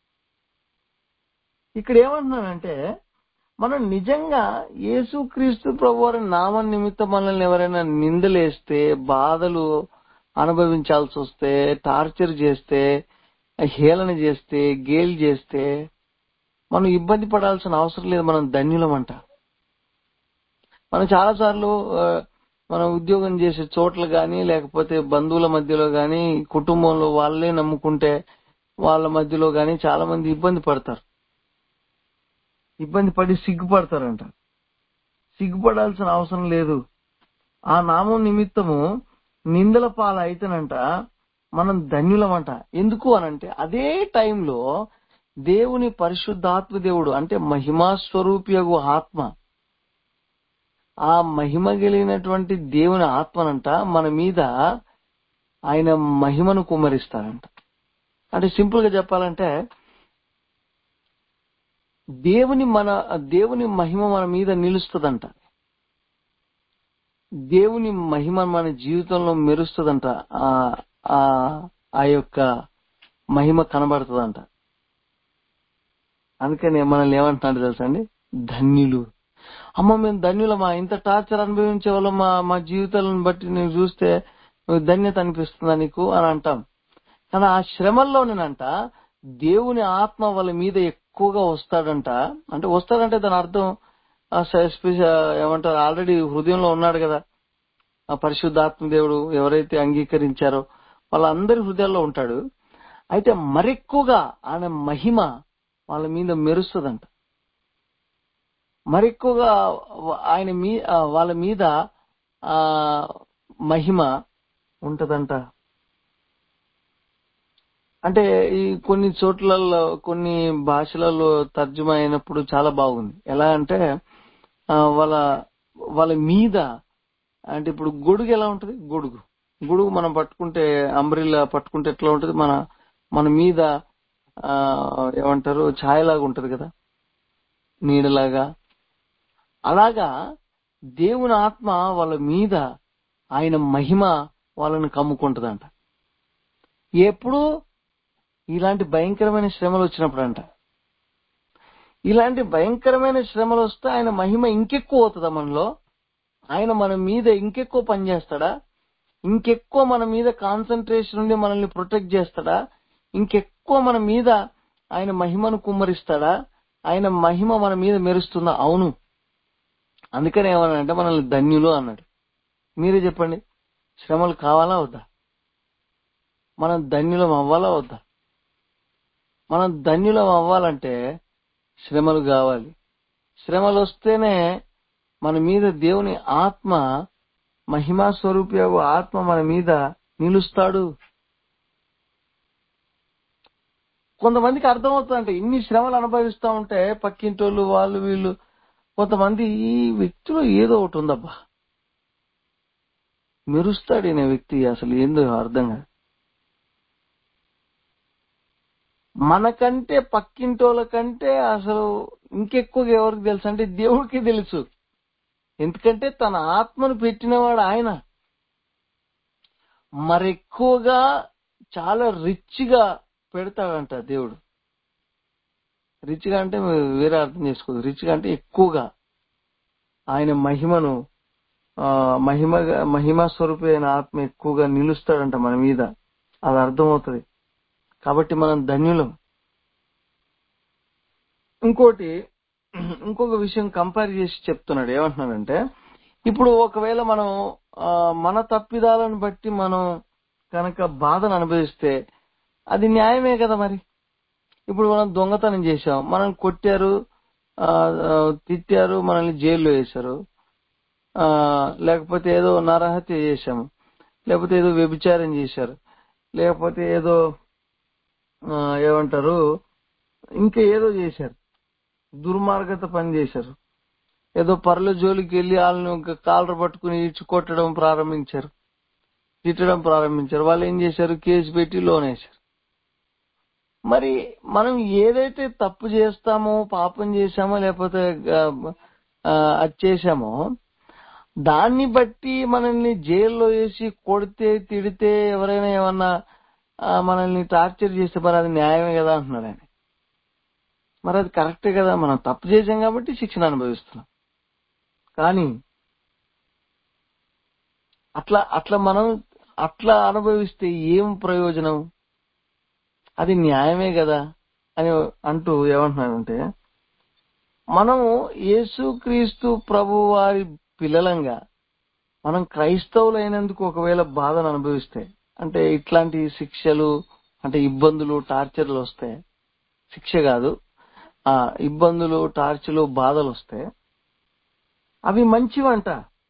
ఇక్కడ ఏమంటున్నానంటే, మనం నిజంగా యేసుక్రీస్తు ప్రభు వారి నామం నిమిత్తం మనల్ని ఎవరైనా నిందలేస్తే, బాధలు అనుభవించాల్సి వస్తే, టార్చర్ చేస్తే, హేళన చేస్తే, గేలి చేస్తే మనం ఇబ్బంది పడాల్సిన అవసరం లేదు. మనం ధన్యులమంట. మనం చాలాసార్లు మనం ఉద్యోగం చేసే చోట్ల గాని, లేకపోతే బంధువుల మధ్యలో గాని, కుటుంబంలో వాళ్ళే నమ్ముకుంటే వాళ్ళ మధ్యలో గాని చాలా మంది ఇబ్బంది పడతారు. ఇబ్బంది పడి సిగ్గుపడతారంట. సిగ్గుపడాల్సిన అవసరం లేదు. ఆ నామం నిమిత్తము నిందల పాల అయితేనంట మనం ధన్యులమంట. ఎందుకు అనంటే, అదే టైంలో దేవుని పరిశుద్ధాత్మ దేవుడు అంటే మహిమా స్వరూపియగు ఆత్మ, ఆ మహిమ కలిగినటువంటి దేవుని ఆత్మనంట మన మీద ఆయన మహిమను కుమ్మరిస్తారంట. అంటే సింపుల్ గా చెప్పాలంటే, దేవుని మహిమ మన మీద నిలుస్తుందంట. దేవుని మహిమ మన జీవితంలో మెరుస్తుందంట. ఆ యొక్క మహిమ కనబడుతుందంట. అందుకని మనల్ని ఏమంటున్నాడు తెలుసా అండి? ధన్యులు. అమ్మ మేము ధన్యులమా, ఇంత టార్చర్ అనుభవించే వాళ్ళం మా జీవితాలను బట్టి నువ్వు చూస్తే ధన్యత అనిపిస్తుందా నీకు అని అంటాం. కానీ ఆ శ్రమల్లోనేనంట దేవుని ఆత్మ వాళ్ళ మీద ఎక్కువగా వస్తాడంట. అంటే వస్తాడంటే దాని అర్థం ఏమంటారు, ఆల్రెడీ హృదయంలో ఉన్నాడు కదా ఆ పరిశుద్ధాత్మ దేవుడు. ఎవరైతే అంగీకరించారో వాళ్ళందరి హృదయాల్లో ఉంటాడు. అయితే మరెక్కువగా ఆయన మహిమ వాళ్ళ మీద మెరుస్తుందంట. మరెక్కువగా వాళ్ళ మీద మహిమ ఉంటదంట. అంటే ఈ కొన్ని చోట్లలో, కొన్ని భాషలలో తర్జుమా అయినప్పుడు చాలా బాగుంది. ఎలా అంటే వాళ్ళ మీద, అంటే ఇప్పుడు గొడుగు ఎలా ఉంటది? గొడుగు మనం పట్టుకుంటే, అంబ్రిల్లా పట్టుకుంటే ఎట్లా ఉంటది? మన మన మీద ఏమంటారు ఛాయలాగా ఉంటది కదా, నీడలాగా. అలాగా దేవుని ఆత్మ వాళ్ళ మీద ఆయన మహిమ వాళ్ళని కమ్ముకుంటదంట. ఎప్పుడు ఇలాంటి భయంకరమైన శ్రమలు వచ్చినప్పుడు అంట. ఇలాంటి భయంకరమైన శ్రమలు వస్తే ఆయన మహిమ ఇంకెక్కువ అవుతుందా మనలో? ఆయన మన మీద ఇంకెక్కువ పనిచేస్తాడా? ఇంకెక్కువ మన మీద కాన్సన్ట్రేషన్ ఉండి మనల్ని ప్రొటెక్ట్ చేస్తాడా? ఇంకెక్కువ మన మీద ఆయన మహిమను కుమ్మరిస్తాడా? ఆయన మహిమ మన మీద మెరుస్తుందా? అవును. అందుకని ఏమన్నాడంటే మనల్ని ధన్యులు అన్నాడు. మీరే చెప్పండి, శ్రమలు కావాలా వద్దా? మనం ధన్యులం అవ్వాలా వద్దా? మనం ధన్యులం అవ్వాలంటే శ్రమలు కావాలి. శ్రమలు వస్తేనే మన మీద దేవుని ఆత్మ, మహిమా స్వరూపి ఆత్మ మన మీద నిలుస్తాడు. కొంతమందికి అర్థమవుతుందంటే ఇన్ని శ్రమలు అనుభవిస్తూ ఉంటే పక్కింటోళ్ళు వాళ్ళు వీళ్ళు కొంతమంది, ఈ వ్యక్తిలో ఏదో ఒకటి ఉందబ్బా, మెరుస్తాడు ఈయన వ్యక్తి, అసలు ఏందో అర్థం కాదు. మనకంటే పక్కింటోళ్ళ కంటే అసలు ఇంకెక్కువగా ఎవరికి తెలుసు అంటే దేవుడికి తెలుసు. ఎందుకంటే తన ఆత్మను పెట్టినవాడు ఆయన. మరెక్కువగా చాలా రిచ్ గా పెడతాడంట దేవుడు. రిచ్ గా అంటే వేరే అర్థం చేసుకోదు. రిచ్ గా అంటే ఎక్కువగా ఆయన మహిమను, మహిమా స్వరూపి అయిన ఆత్మ ఎక్కువగా నిలుస్తాడంట మన మీద. అది అర్థమవుతుంది. కాబట్టి మనం ధన్యులం. ఇంకొక విషయం కంపేర్ చేసి చెప్తున్నాడు. ఏమంటున్నాడంటే, ఇప్పుడు ఒకవేళ మనం మన తప్పిదాలను బట్టి మనం కనుక బాధను అనుభవిస్తే అది న్యాయమే కదా మరి. ఇప్పుడు మనం దొంగతనం చేశాం, మనం కొట్టారు, తిట్టారు, మనల్ని జైల్లో వేశారు, లేకపోతే ఏదో నరహత్య చేశాము, లేకపోతే ఏదో వ్యభిచారం చేశారు, లేకపోతే ఏదో ఏమంటారు ఇంకా ఏదో చేశారు, దుర్మార్గత పని చేశారు, ఏదో పరుల జోలికి వెళ్లి వాళ్ళని కాలర పట్టుకుని ఇచ్చి కొట్టడం ప్రారంభించారు, తిట్టడం ప్రారంభించారు. వాళ్ళు ఏం చేశారు? కేసు పెట్టి లోన్ వేశారు. మరి మనం ఏదైతే తప్పు చేస్తామో, పాపం చేశామో, లేకపోతే అది చేశామో దాన్ని బట్టి మనల్ని జైల్లో వేసి కొడితే, తిడితే, ఎవరైనా ఏమన్నా మనల్ని టార్చర్ చేస్తే మరి అది న్యాయమే కదా అంటున్నాడు ఆయన. మరి అది కరెక్టే కదా, మనం తప్పు చేశాం కాబట్టి శిక్షణ అనుభవిస్తున్నాం. కానీ అట్లా మనం అట్లా అనుభవిస్తే ఏం ప్రయోజనం? అది న్యాయమే కదా అని అంటూ ఏమంటున్నాడంటే, మనము యేసుక్రీస్తు ప్రభు వారి పిల్లలంగా మనం క్రైస్తవులైనందుకు ఒకవేళ బాధను అనుభవిస్తే, అంటే ఇట్లాంటి శిక్షలు, అంటే ఇబ్బందులు, టార్చర్లు వస్తే, శిక్ష కాదు, ఇబ్బందులు, టార్చర్లు, బాధలు వస్తే అవి మంచివంట.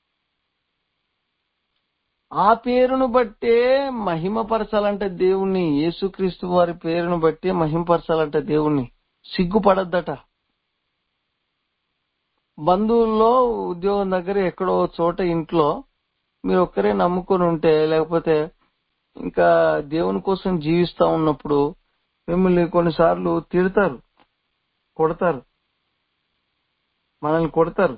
ఆ పేరును బట్టే మహిమపరచాలంటే దేవుణ్ణి, యేసుక్రీస్తు వారి పేరును బట్టి మహిమపరచాలంటే దేవుణ్ణి. సిగ్గుపడద్దట. బంధువుల్లో, ఉద్యోగం దగ్గర, ఎక్కడో చోట, ఇంట్లో మీరు ఒక్కరే నమ్ముకొని ఉంటే, లేకపోతే ఇంకా దేవుని కోసం జీవిస్తా ఉన్నప్పుడు మిమ్మల్ని కొన్నిసార్లు తిడతారు, కొడతారు, మనల్ని కొడతారు.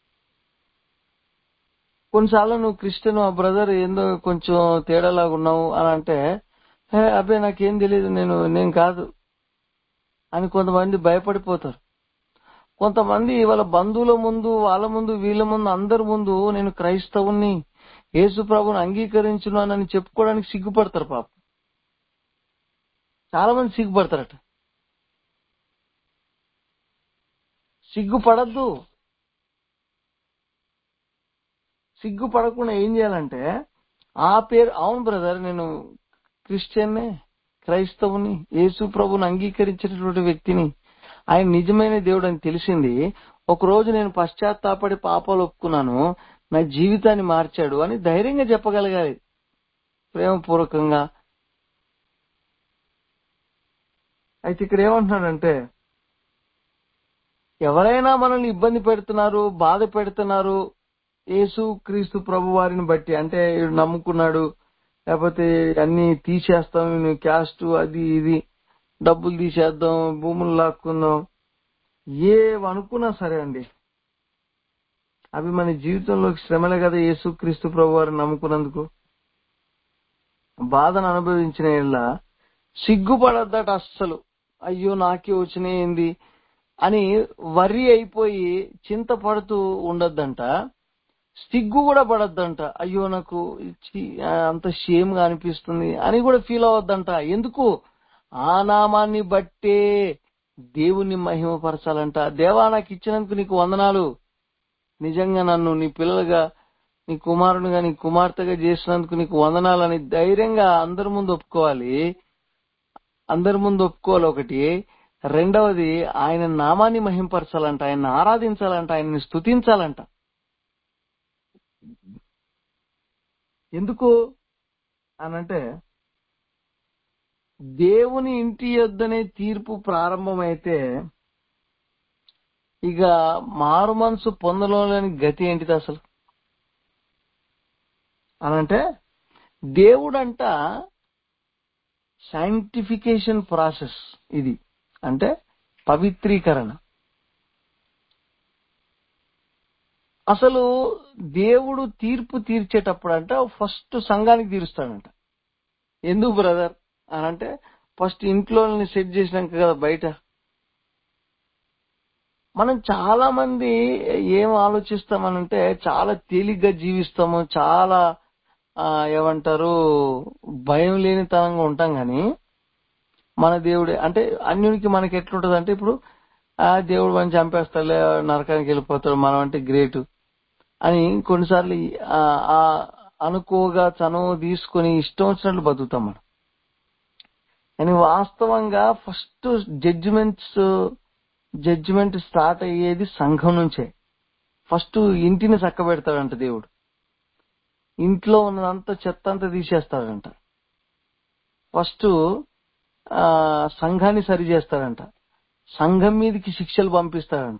కొన్నిసార్లు నువ్వు క్రిస్టియన్ బ్రదర్ ఏందో కొంచెం తేడాలాగా ఉన్నావు అని అంటే, అబ్బాయి నాకేం తెలియదు, నేను కాదు అని కొంతమంది భయపడిపోతారు. కొంతమంది వాళ్ళ బంధువుల ముందు, వాళ్ళ ముందు, వీళ్ళ ముందు, అందరి ముందు నేను క్రైస్తవుని, యేసు ప్రభుని అంగీకరించున్నానని చెప్పుకోవడానికి సిగ్గుపడతారు. పాపం చాలా మంది సిగ్గుపడతారట. సిగ్గుపడద్దు. సిగ్గుపడకుండా ఏం చేయాలంటే, ఆ పేరు, అవును బ్రదర్ నేను క్రిస్టియన్నే, క్రైస్తవుని, యేసు ప్రభుని అంగీకరించినటువంటి వ్యక్తిని, ఆయన నిజమైన దేవుడు అని తెలిసింది, ఒకరోజు నేను పశ్చాత్తాపడి పాపాలు ఒప్పుకున్నాను, నా జీవితాన్ని మార్చాడు అని ధైర్యంగా చెప్పగలగాలి, ప్రేమపూర్వకంగా. అయితే ఇక్కడ ఏమంటున్నాడంటే, ఎవరైనా మనల్ని ఇబ్బంది పెడుతున్నారు, బాధ పెడుతున్నారు, యేసు క్రీస్తు ప్రభు వారిని బట్టి, అంటే నమ్ముకున్నాడు, లేకపోతే అన్ని తీసేస్తాం, క్యాస్ట్ అది ఇది, డబ్బులు తీసేద్దాం, భూములు లాక్కుందాం, ఏమనుకున్నా సరే అండి, అవి మన జీవితంలోకి శ్రమలే కదా. యేసుక్రీస్తు ప్రభు వారిని నమ్ముకున్నందుకు బాధను అనుభవించిన ఇలా సిగ్గుపడద్దట అస్సలు. అయ్యో నాకే వచ్చినాయింది అని వర్రీ అయిపోయి చింతపడుతూ ఉండొద్దంట. సిగ్గు కూడా పడొద్దంట. అయ్యో నాకు అంత షేమ్ గా అనిపిస్తుంది అని కూడా ఫీల్ అవ్వద్దంట. ఎందుకు? ఆ నామాన్ని బట్టే దేవుణ్ణి మహిమపరచాలంట. దేవా నాకు ఇచ్చినందుకు నీకు వందనాలు, నిజంగా నన్ను నీ పిల్లలుగా, నీ కుమారునిగా, నీ కుమార్తెగా చేసినందుకు నీకు వందనాలని ధైర్యంగా అందరి ముందు ఒప్పుకోవాలి. అందరి ముందు ఒప్పుకోవాలి ఒకటి. రెండవది, ఆయన నామాన్ని మహింపరచాలంట, ఆయన్ని ఆరాధించాలంట, ఆయన్ని స్తుతించాలంట. ఎందుకు అనంటే, దేవుని ఇంటి యొద్దనే తీర్పు ప్రారంభమైతే ఇక మారు మనసు పొందలేని గతి ఏంటిది అసలు అనంటే, దేవుడంట సైంటిఫికేషన్ ప్రాసెస్ ఇది, అంటే పవిత్రీకరణ. అసలు దేవుడు తీర్పు తీర్చేటప్పుడు అంట ఫస్ట్ సంఘానికి తీరుస్తాడంట. ఎందుకు బ్రదర్ అనంటే, ఫస్ట్ ఇంట్లో సెట్ చేసినాక కదా బయట. మనం చాలా మంది ఏం ఆలోచిస్తామనంటే, చాలా తేలిగ్గా జీవిస్తాము, చాలా ఏమంటారు భయం లేనితనంగా ఉంటాం. కానీ మన దేవుడే అంటే అన్యునికి మనకి ఎట్లుంటది అంటే, ఇప్పుడు దేవుడు మనం చంపేస్తాడులే, నరకానికి వెళ్ళిపోతాడు, మనం అంటే గ్రేట్ అని కొన్నిసార్లు అనుకోగా చనువు తీసుకొని ఇష్టం వచ్చినట్లు బతుకుతాం మనం. కానీ వాస్తవంగా ఫస్ట్ జడ్జిమెంట్ స్టార్ట్ అయ్యేది సంఘం నుంచే. ఫస్ట్ ఇంటిని చక్కబెడతాడంట దేవుడు. ఇంట్లో ఉన్నదంతా చెత్త అంతా తీసేస్తాడంట. ఫస్ట్ సంఘాన్ని సరి చేస్తాడంట. సంఘం మీదకి శిక్షలు పంపిస్తాడంట.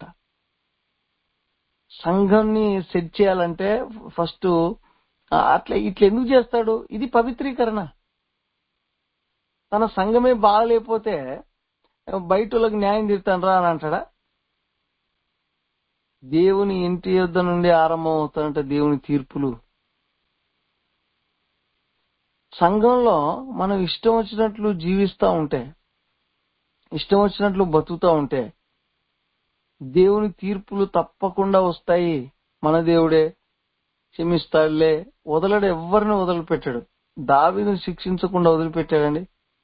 సంఘాన్ని సెట్ చేయాలంటే ఫస్ట్ ఇట్లా ఎందుకు చేస్తాడు? ఇది పవిత్రీకరణ. తన సంఘమే బాగలేకపోతే బయట వాళ్ళకి న్యాయం తీరుతాను రా అని అంటాడా? దేవుని ఇంటి యొద్ద నుండి ఆరంభం అవుతాడంట దేవుని తీర్పులు. సంఘంలో మనం ఇష్టం వచ్చినట్లు జీవిస్తూ ఉంటే, ఇష్టం వచ్చినట్లు బతుకుతూ ఉంటే దేవుని తీర్పులు తప్పకుండా వస్తాయి. మన దేవుడే క్షమిస్తాడులే, వదలడు, ఎవరిని వదిలిపెట్టాడు. దావీదును శిక్షించకుండా వదిలిపెట్టాడండి.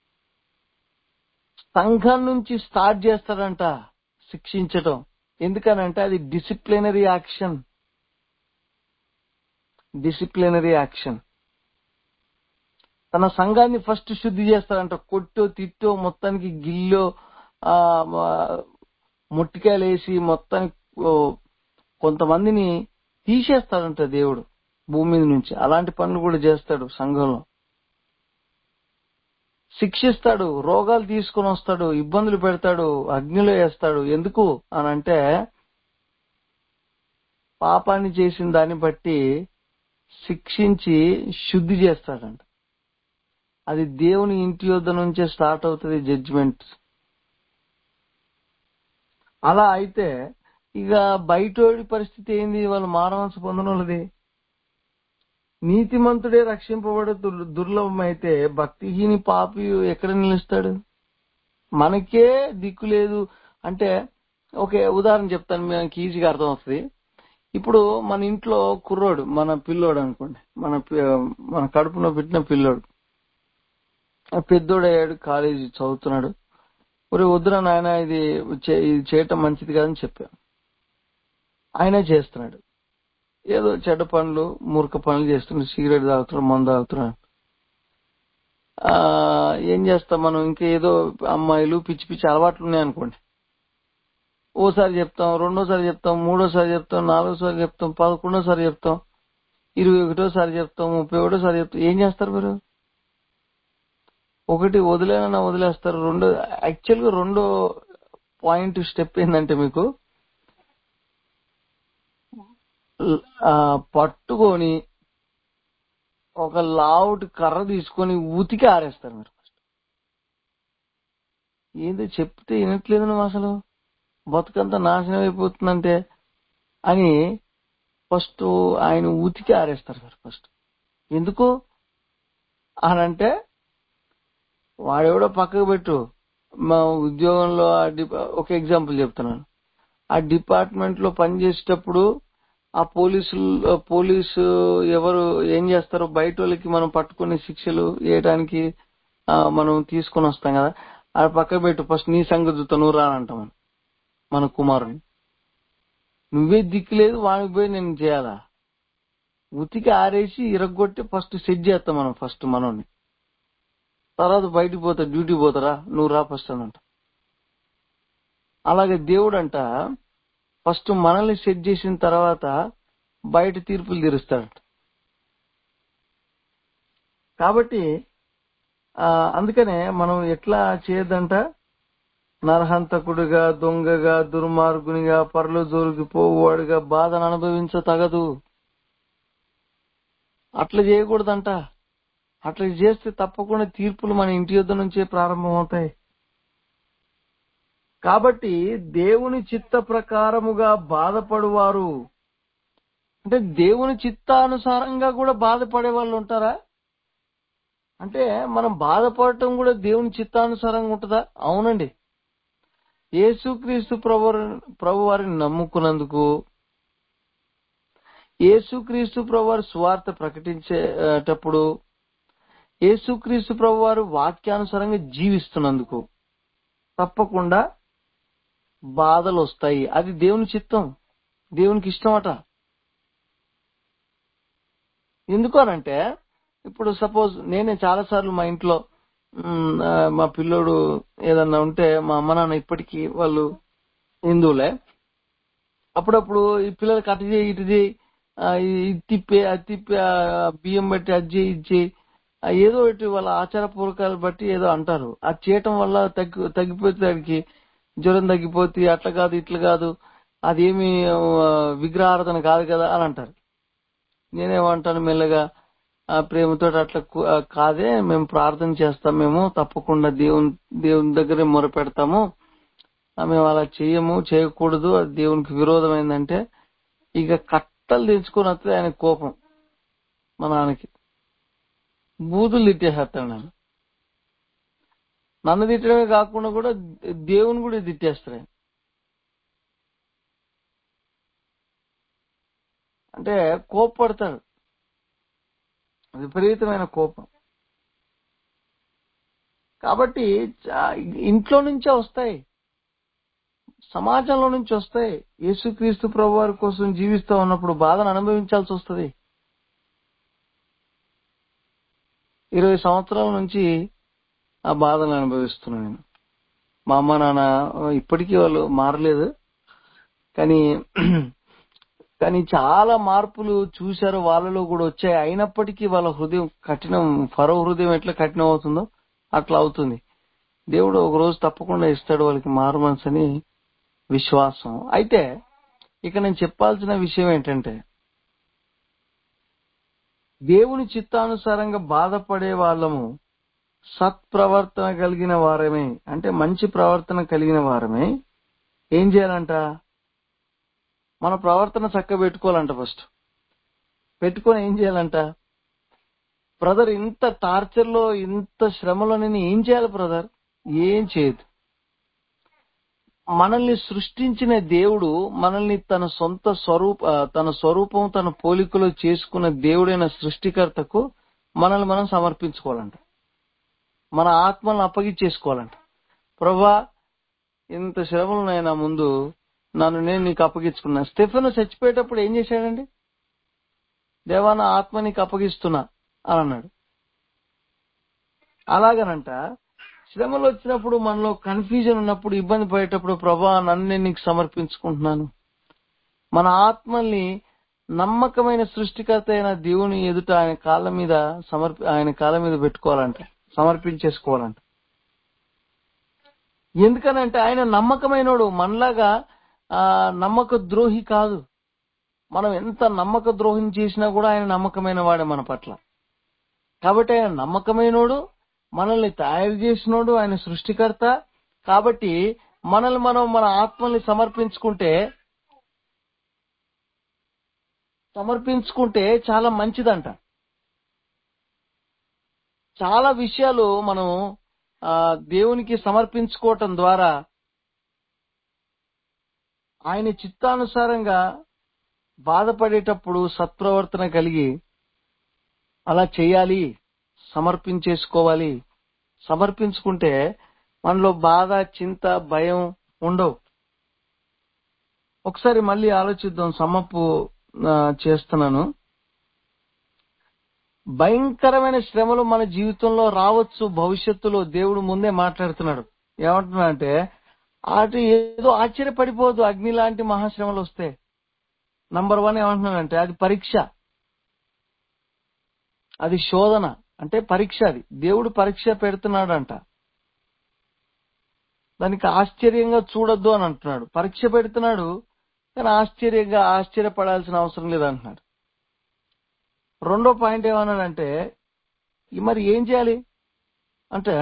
సంఘం నుంచి స్టార్ట్ చేస్తాడంట శిక్షించటం. ఎందుకనంటే అది డిసిప్లినరీ యాక్షన్. తన సంఘాన్ని ఫస్ట్ శుద్ధి చేస్తాడంట. కొట్టో తిట్టో మొత్తానికి గిల్లో ముట్టికాయలు వేసి మొత్తానికి కొంతమందిని తీసేస్తాడంట దేవుడు భూమి మీద నుంచి. అలాంటి పనులు కూడా చేస్తాడు సంఘంలో. శిక్షిస్తాడు, రోగాలు తీసుకొని వస్తాడు, ఇబ్బందులు పెడతాడు, అగ్నిలో వేస్తాడు. ఎందుకు అనంటే పాపాన్ని చేసిన దాన్ని బట్టి శిక్షించి శుద్ధి చేస్తాడంట. అది దేవుని ఇంటి యొద్ద నుంచే స్టార్ట్ అవుతుంది జడ్జిమెంట్. అలా అయితే ఇక బయటోడి పరిస్థితి ఏంది? వాళ్ళు మారవలసి పొందనోళ్ళది. నీతిమంతుడే రక్షింపబడే దుర్లభమైతే భక్తిహీని పాపి ఎక్కడ నిలుస్తాడు? మనకే దిక్కు లేదు అంటే, ఒక ఉదాహరణ చెప్తాను, మీకు ఈజీగా అర్థం అవుతుంది. ఇప్పుడు మన ఇంట్లో కుర్రోడు, మన పిల్లోడు అనుకోండి, మన కడుపులో పెట్టిన పిల్లోడు పెద్దోడయ్యాడు, కాలేజీ చదువుతున్నాడు. ఒరే వద్దురా నాయన, ఇది చేయటం మంచిది కాదని చెప్పాను. ఆయన చేస్తున్నాడు, ఏదో చెడ్డ పనులు, మూర్ఖ పనులు చేస్తున్నాడు, సిగరెట్ తాగుతున్నాడు, మందు తాగుతున్నాడు. ఏం చేస్తాం మనం? ఇంకేదో అమ్మాయిలు పిచ్చి పిచ్చి అలవాట్లు ఉన్నాయనుకోండి, ఓసారి చెప్తాం, రెండోసారి చెప్తాం, మూడోసారి చెప్తాం, నాలుగోసారి చెప్తాం, 11సారి చెప్తాం, 21సారి చెప్తాం, 31సారి చెప్తాం. ఏం చేస్తారు మీరు? ఒకటి వదిలేనన్నా వదిలేస్తారు. యాక్చువల్గా రెండో పాయింట్ స్టెప్ ఏంటంటే, మీకు పట్టుకొని ఒక లావుటి కర్ర తీసుకొని ఉతికి ఆరేస్తారు మీరు. ఏందో చెప్తే వినట్లేదు నువ్వు, అసలు బతుకంతా నాశనం అయిపోతుందంటే అని ఫస్ట్ ఆయన ఉతికి ఆరేస్తారు సార్. ఫస్ట్ ఎందుకు అనంటే, వాడెవడో పక్కకు పెట్టు, మా ఉద్యోగంలో ఒక ఎగ్జాంపుల్ చెప్తున్నాను. ఆ డిపార్ట్మెంట్ లో పనిచేసేటప్పుడు ఆ పోలీసు ఎవరు ఏం చేస్తారో, బయట వాళ్ళకి మనం పట్టుకుని శిక్షలు వేయడానికి మనం తీసుకొని వస్తాం కదా, ఆ పక్కకు పెట్టు, ఫస్ట్ నీ సంగతి చూస్తా, నువ్వు రానంటాం మన కుమారుని. నువ్వే దిక్కులేదు, వాడికి పోయి నేను చేయాలా? ఉతికి ఆరేసి ఇరగొట్టి ఫస్ట్ సెట్ చేస్తాం మనం, ఫస్ట్ మనోని. తర్వాత బయటికి పోతా, డ్యూటీ పోతారా, నువ్వు రా ఫస్ట్ అని అంట. అలాగే దేవుడు అంట ఫస్ట్ మనల్ని సెట్ చేసిన తర్వాత బయట తీర్పులు తీరుస్తాడంట. కాబట్టి అందుకనే మనం ఎట్లా చేయొద్దంట, నరహంతకుడిగా, దొంగగా, దుర్మార్గునిగా, పరలో జోలికి పోవాడుగా బాధను అనుభవించతగదు. అట్లా చేయకూడదంట. అట్లా చేస్తే తప్పకుండా తీర్పులు మన ఇంటి యొద్ద నుంచే ప్రారంభమవుతాయి. కాబట్టి దేవుని చిత్త ప్రకారముగా బాధపడువారు అంటే, దేవుని చిత్తానుసారంగా కూడా బాధపడే వాళ్ళు ఉంటారా? అంటే మనం బాధపడటం కూడా దేవుని చిత్తానుసారంగా ఉంటుందా? అవునండి. యేసుక్రీస్తు ప్రభు వారిని నమ్ముకున్నందుకు, యేసుక్రీస్తు ప్రభు వారి సువార్త ప్రకటించేటప్పుడు, యేసుక్రీస్తు ప్రభు వారు వాక్యానుసారంగా జీవిస్తున్నందుకు తప్పకుండా బాధలు వస్తాయి. అది దేవుని చిత్తం, దేవునికి ఇష్టమట. ఎందుకు అనంటే, ఇప్పుడు సపోజ్ నేనే చాలా సార్లు మా ఇంట్లో మా పిల్లోడు ఏదన్నా ఉంటే, మా అమ్మ నాన్న ఇప్పటికీ వాళ్ళు హిందువులే, అప్పుడప్పుడు ఈ పిల్లలకి అటు చేయి ఇటు చేయి, ఇది తిప్పే అది తిప్పే, బియ్యం బట్టి అది చేయి ఇది చేయి, ఏదో ఒకటి వాళ్ళ ఆచార పూర్వకాలు బట్టి ఏదో అంటారు. అది చేయటం వల్ల తగ్గిపోతే దానికి జ్వరం తగ్గిపోతే, అట్లా కాదు ఇట్లా కాదు, అదేమి విగ్రహారాధన కాదు కదా అని అంటారు. నేనేమంటాను మెల్లగా, ప్రేమతో అట్లా కాదే, మేము ప్రార్థన చేస్తాం, మేము తప్పకుండా దేవుని దగ్గరే మొరపెడతాము, మేము అలా చేయకూడదు, అది దేవునికి విరోధమైందంటే ఇక కట్టలు తెచ్చుకొని వస్తుంది ఆయన కోపం. మా నాన్నకి బూతులు తిట్టేసేస్తాను. నన్ను తిట్టడమే కాకుండా కూడా దేవుని కూడా తిట్టేస్తాడు. అంటే కోపపడతాడు, విపరీతమైన కోపం. కాబట్టి ఇంట్లో నుంచే వస్తాయి, సమాజంలో నుంచి వస్తాయి. యేసుక్రీస్తు ప్రభు వారి కోసం జీవిస్తూ ఉన్నప్పుడు బాధను అనుభవించాల్సి వస్తుంది. 20 సంవత్సరాల నుంచి ఆ బాధను అనుభవిస్తున్నాను నేను. మా అమ్మ నాన్న ఇప్పటికీ వాళ్ళు మారలేదు, కానీ చాలా మార్పులు చూశారు, వాళ్ళలో కూడా వచ్చాయి. అయినప్పటికీ వాళ్ళ హృదయం కఠినం, ఫరో హృదయం ఎట్లా కఠినం అవుతుందో అట్లా అవుతుంది. దేవుడు ఒక రోజు తప్పకుండా ఇస్తాడు వాళ్ళకి మారు మనసని విశ్వాసం. అయితే ఇక నేను చెప్పాల్సిన విషయం ఏంటంటే, దేవుని చిత్తానుసారంగా బాధపడే వాళ్ళము సత్ప్రవర్తన కలిగిన వారమే, అంటే మంచి ప్రవర్తన కలిగిన వారమే ఏం చేయాలంట, మన ప్రవర్తన చక్కగా పెట్టుకోవాలంట. ఫస్ట్ పెట్టుకొని ఏం చేయాలంట, బ్రదర్ ఇంత టార్చర్ లో ఇంత శ్రమలో నేను ఏం చేయాలి బ్రదర్? ఏం చేయదు. మనల్ని సృష్టించిన దేవుడు మనల్ని తన స్వరూపం తన పోలికలో చేసుకున్న దేవుడైన సృష్టికర్తకు మనల్ని మనం సమర్పించుకోవాలంట. మన ఆత్మలను అప్పగించేసుకోవాలంట. ప్రభువా, ఇంత శ్రమలు నా ముందు, నేను నీకు అప్పగించుకున్నా. స్టెఫెను చచ్చిపోయేటప్పుడు ఏం చేశాడండి? దేవా, నా ఆత్మ నీకు అప్పగిస్తున్నా అని అన్నాడు. అలాగనంట శ్రమలు వచ్చినప్పుడు, మనలో కన్ఫ్యూజన్ ఉన్నప్పుడు, ఇబ్బంది పడేటప్పుడు, ప్రభువా నన్ను నేను నీకు సమర్పించుకుంటున్నాను. మన ఆత్మల్ని నమ్మకమైన సృష్టికర్త అయిన దేవుని ఎదుట ఆయన కాళ్ళ మీద పెట్టుకోవాలంట, సమర్పించేసుకోవాలంట. ఎందుకనంటే ఆయన నమ్మకమైనోడు, మనలాగా నమ్మక ద్రోహి కాదు. మనం ఎంత నమ్మక ద్రోహం చేసినా కూడా ఆయన నమ్మకమైన వాడే మన పట్ల. కాబట్టి ఆయన నమ్మకమైనోడు, మనల్ని తయారు చేసినోడు, ఆయన సృష్టికర్త. కాబట్టి మనల్ని మనం మన ఆత్మల్ని సమర్పించుకుంటే చాలా మంచిదంట. చాలా విషయాలు మనం దేవునికి సమర్పించుకోవటం ద్వారా ఆయన చిత్తానుసారంగా బాధపడేటప్పుడు సత్ప్రవర్తన కలిగి అలా చేయాలి, సమర్పించేసుకోవాలి. సమర్పించుకుంటే మనలో బాధ, చింత, భయం ఉండవు. ఒకసారి మళ్ళీ ఆలోచిద్దాం. సమ్మప్పు చేస్తున్నాను. భయంకరమైన శ్రమలు మన జీవితంలో రావచ్చు భవిష్యత్తులో. దేవుడు ముందే మాట్లాడుతున్నాడు. ఏమంటున్నాడంటే అటు ఏదో ఆశ్చర్యపడిపోదు అగ్ని లాంటి మహాశ్రమలు వస్తే. నంబర్ 1 ఏమంటున్నాడంటే అది పరీక్ష, అది శోధన, అంటే పరీక్ష. అది దేవుడు పరీక్ష పెడుతున్నాడంట. దానికి ఆశ్చర్యంగా చూడొద్దు అని అంటున్నాడు. పరీక్ష పెడుతున్నాడు కానీ ఆశ్చర్యపడాల్సిన అవసరం లేదంటున్నాడు. రెండో పాయింట్ ఏమన్నాడంటే మరి ఏం చేయాలి అంటే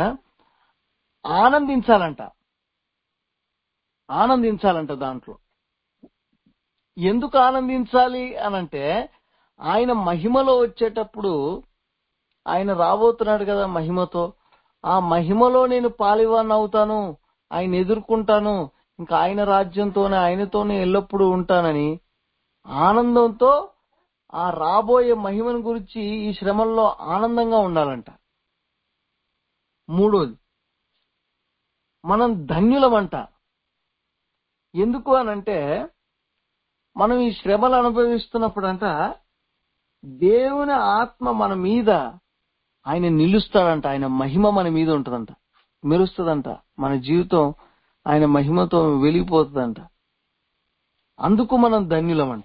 ఆనందించాలంట దాంట్లో. ఎందుకు ఆనందించాలి అనంటే ఆయన మహిమలో వచ్చేటప్పుడు ఆయన రాబోతున్నాడు కదా మహిమతో. ఆ మహిమలో నేను పాలివాన్ని అవుతాను, ఆయన ఎదుర్కొంటాను, ఇంకా ఆయన రాజ్యంతోనే ఆయనతోనే ఎల్లప్పుడూ ఉంటానని ఆనందంతో ఆ రాబోయే మహిమను గురించి ఈ శ్రమల్లో ఆనందంగా ఉండాలంట. మూడోది, మనం ధన్యులమంట. ఎందుకు అనంటే మనం ఈ శ్రమలు అనుభవిస్తున్నప్పుడంట దేవుని ఆత్మ మన మీద ఆయన నిలుస్తాడంట. ఆయన మహిమ మన మీద ఉంటుందంట, మెరుస్తుందంట. మన జీవితం ఆయన మహిమతో వెలిగిపోతుందంట. అందుకు మనం ధన్యులమంట.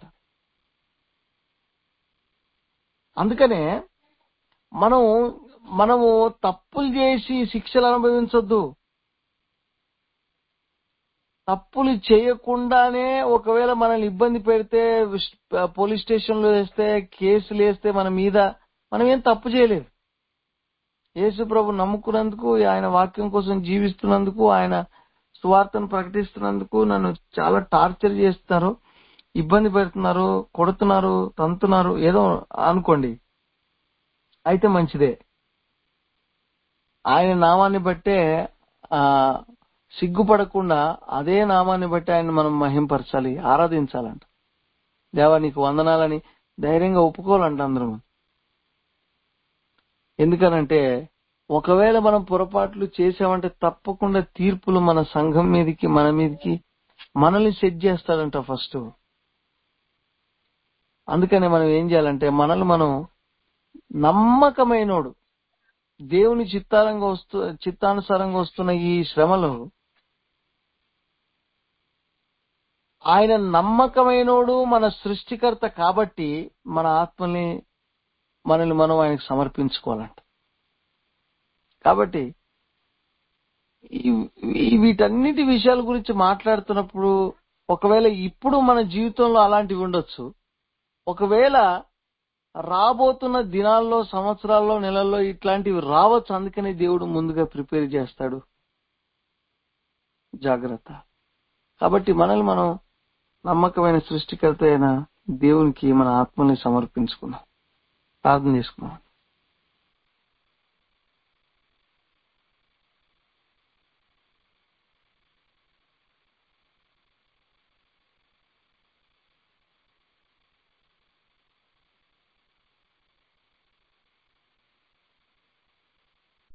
అందుకనే మనము తప్పులు చేసి శిక్షలు అనుభవించొద్దు. తప్పులు చేయకుండానే ఒకవేళ మనల్ని ఇబ్బంది పెడితే, పోలీస్ స్టేషన్లో వేస్తే, కేసులు వేస్తే మన మీద, మనం ఏం తప్పు చేయలేదు. యేసు ప్రభు నమ్ముకున్నందుకు, ఆయన వాక్యం కోసం జీవిస్తున్నందుకు, ఆయన సువార్తను ప్రకటిస్తున్నందుకు నన్ను చాలా టార్చర్ చేస్తున్నారు, ఇబ్బంది పెడుతున్నారు, కొడుతున్నారు, తంతున్నారు, ఏదో అనుకోండి. అయితే మంచిదే. ఆయన నామాన్ని బట్టే సిగ్గుపడకుండా అదే నామాన్ని బట్టి ఆయన మనం మహింపరచాలి, ఆరాధించాలంట. దేవా నీకు వందనాలని ధైర్యంగా ఒప్పుకోవాలంట అందరం. ఎందుకనంటే ఒకవేళ మనం పొరపాట్లు చేసామంటే తప్పకుండా తీర్పులు మన సంఘం మీదకి, మన మీదకి, మనల్ని సెట్ చేస్తాడంట ఫస్ట్. అందుకని మనం ఏం చేయాలంటే మనల్ని మనం నమ్మకమైనోడు, దేవుని చిత్తానుసారంగా వస్తున్న ఈ శ్రమలు ఆయన నమ్మకమైనోడు, మన సృష్టికర్త కాబట్టి మన ఆత్మల్ని, మనల్ని మనం ఆయనకు సమర్పించుకోవాలంట. కాబట్టి వీటన్నిటి విషయాల గురించి మాట్లాడుతున్నప్పుడు ఒకవేళ ఇప్పుడు మన జీవితంలో అలాంటివి ఉండొచ్చు, ఒకవేళ రాబోతున్న దినాల్లో, సంవత్సరాల్లో, నెలల్లో ఇట్లాంటివి రావచ్చు. అందుకనే దేవుడు ముందుగా ప్రిపేర్ చేస్తాడు. జాగ్రత్త. కాబట్టి మనల్ని మనం నమ్మకమైన సృష్టికర్త అయిన దేవునికి మన ఆత్మని సమర్పించుకున్నాం. ప్రార్థన చేసుకున్నాం.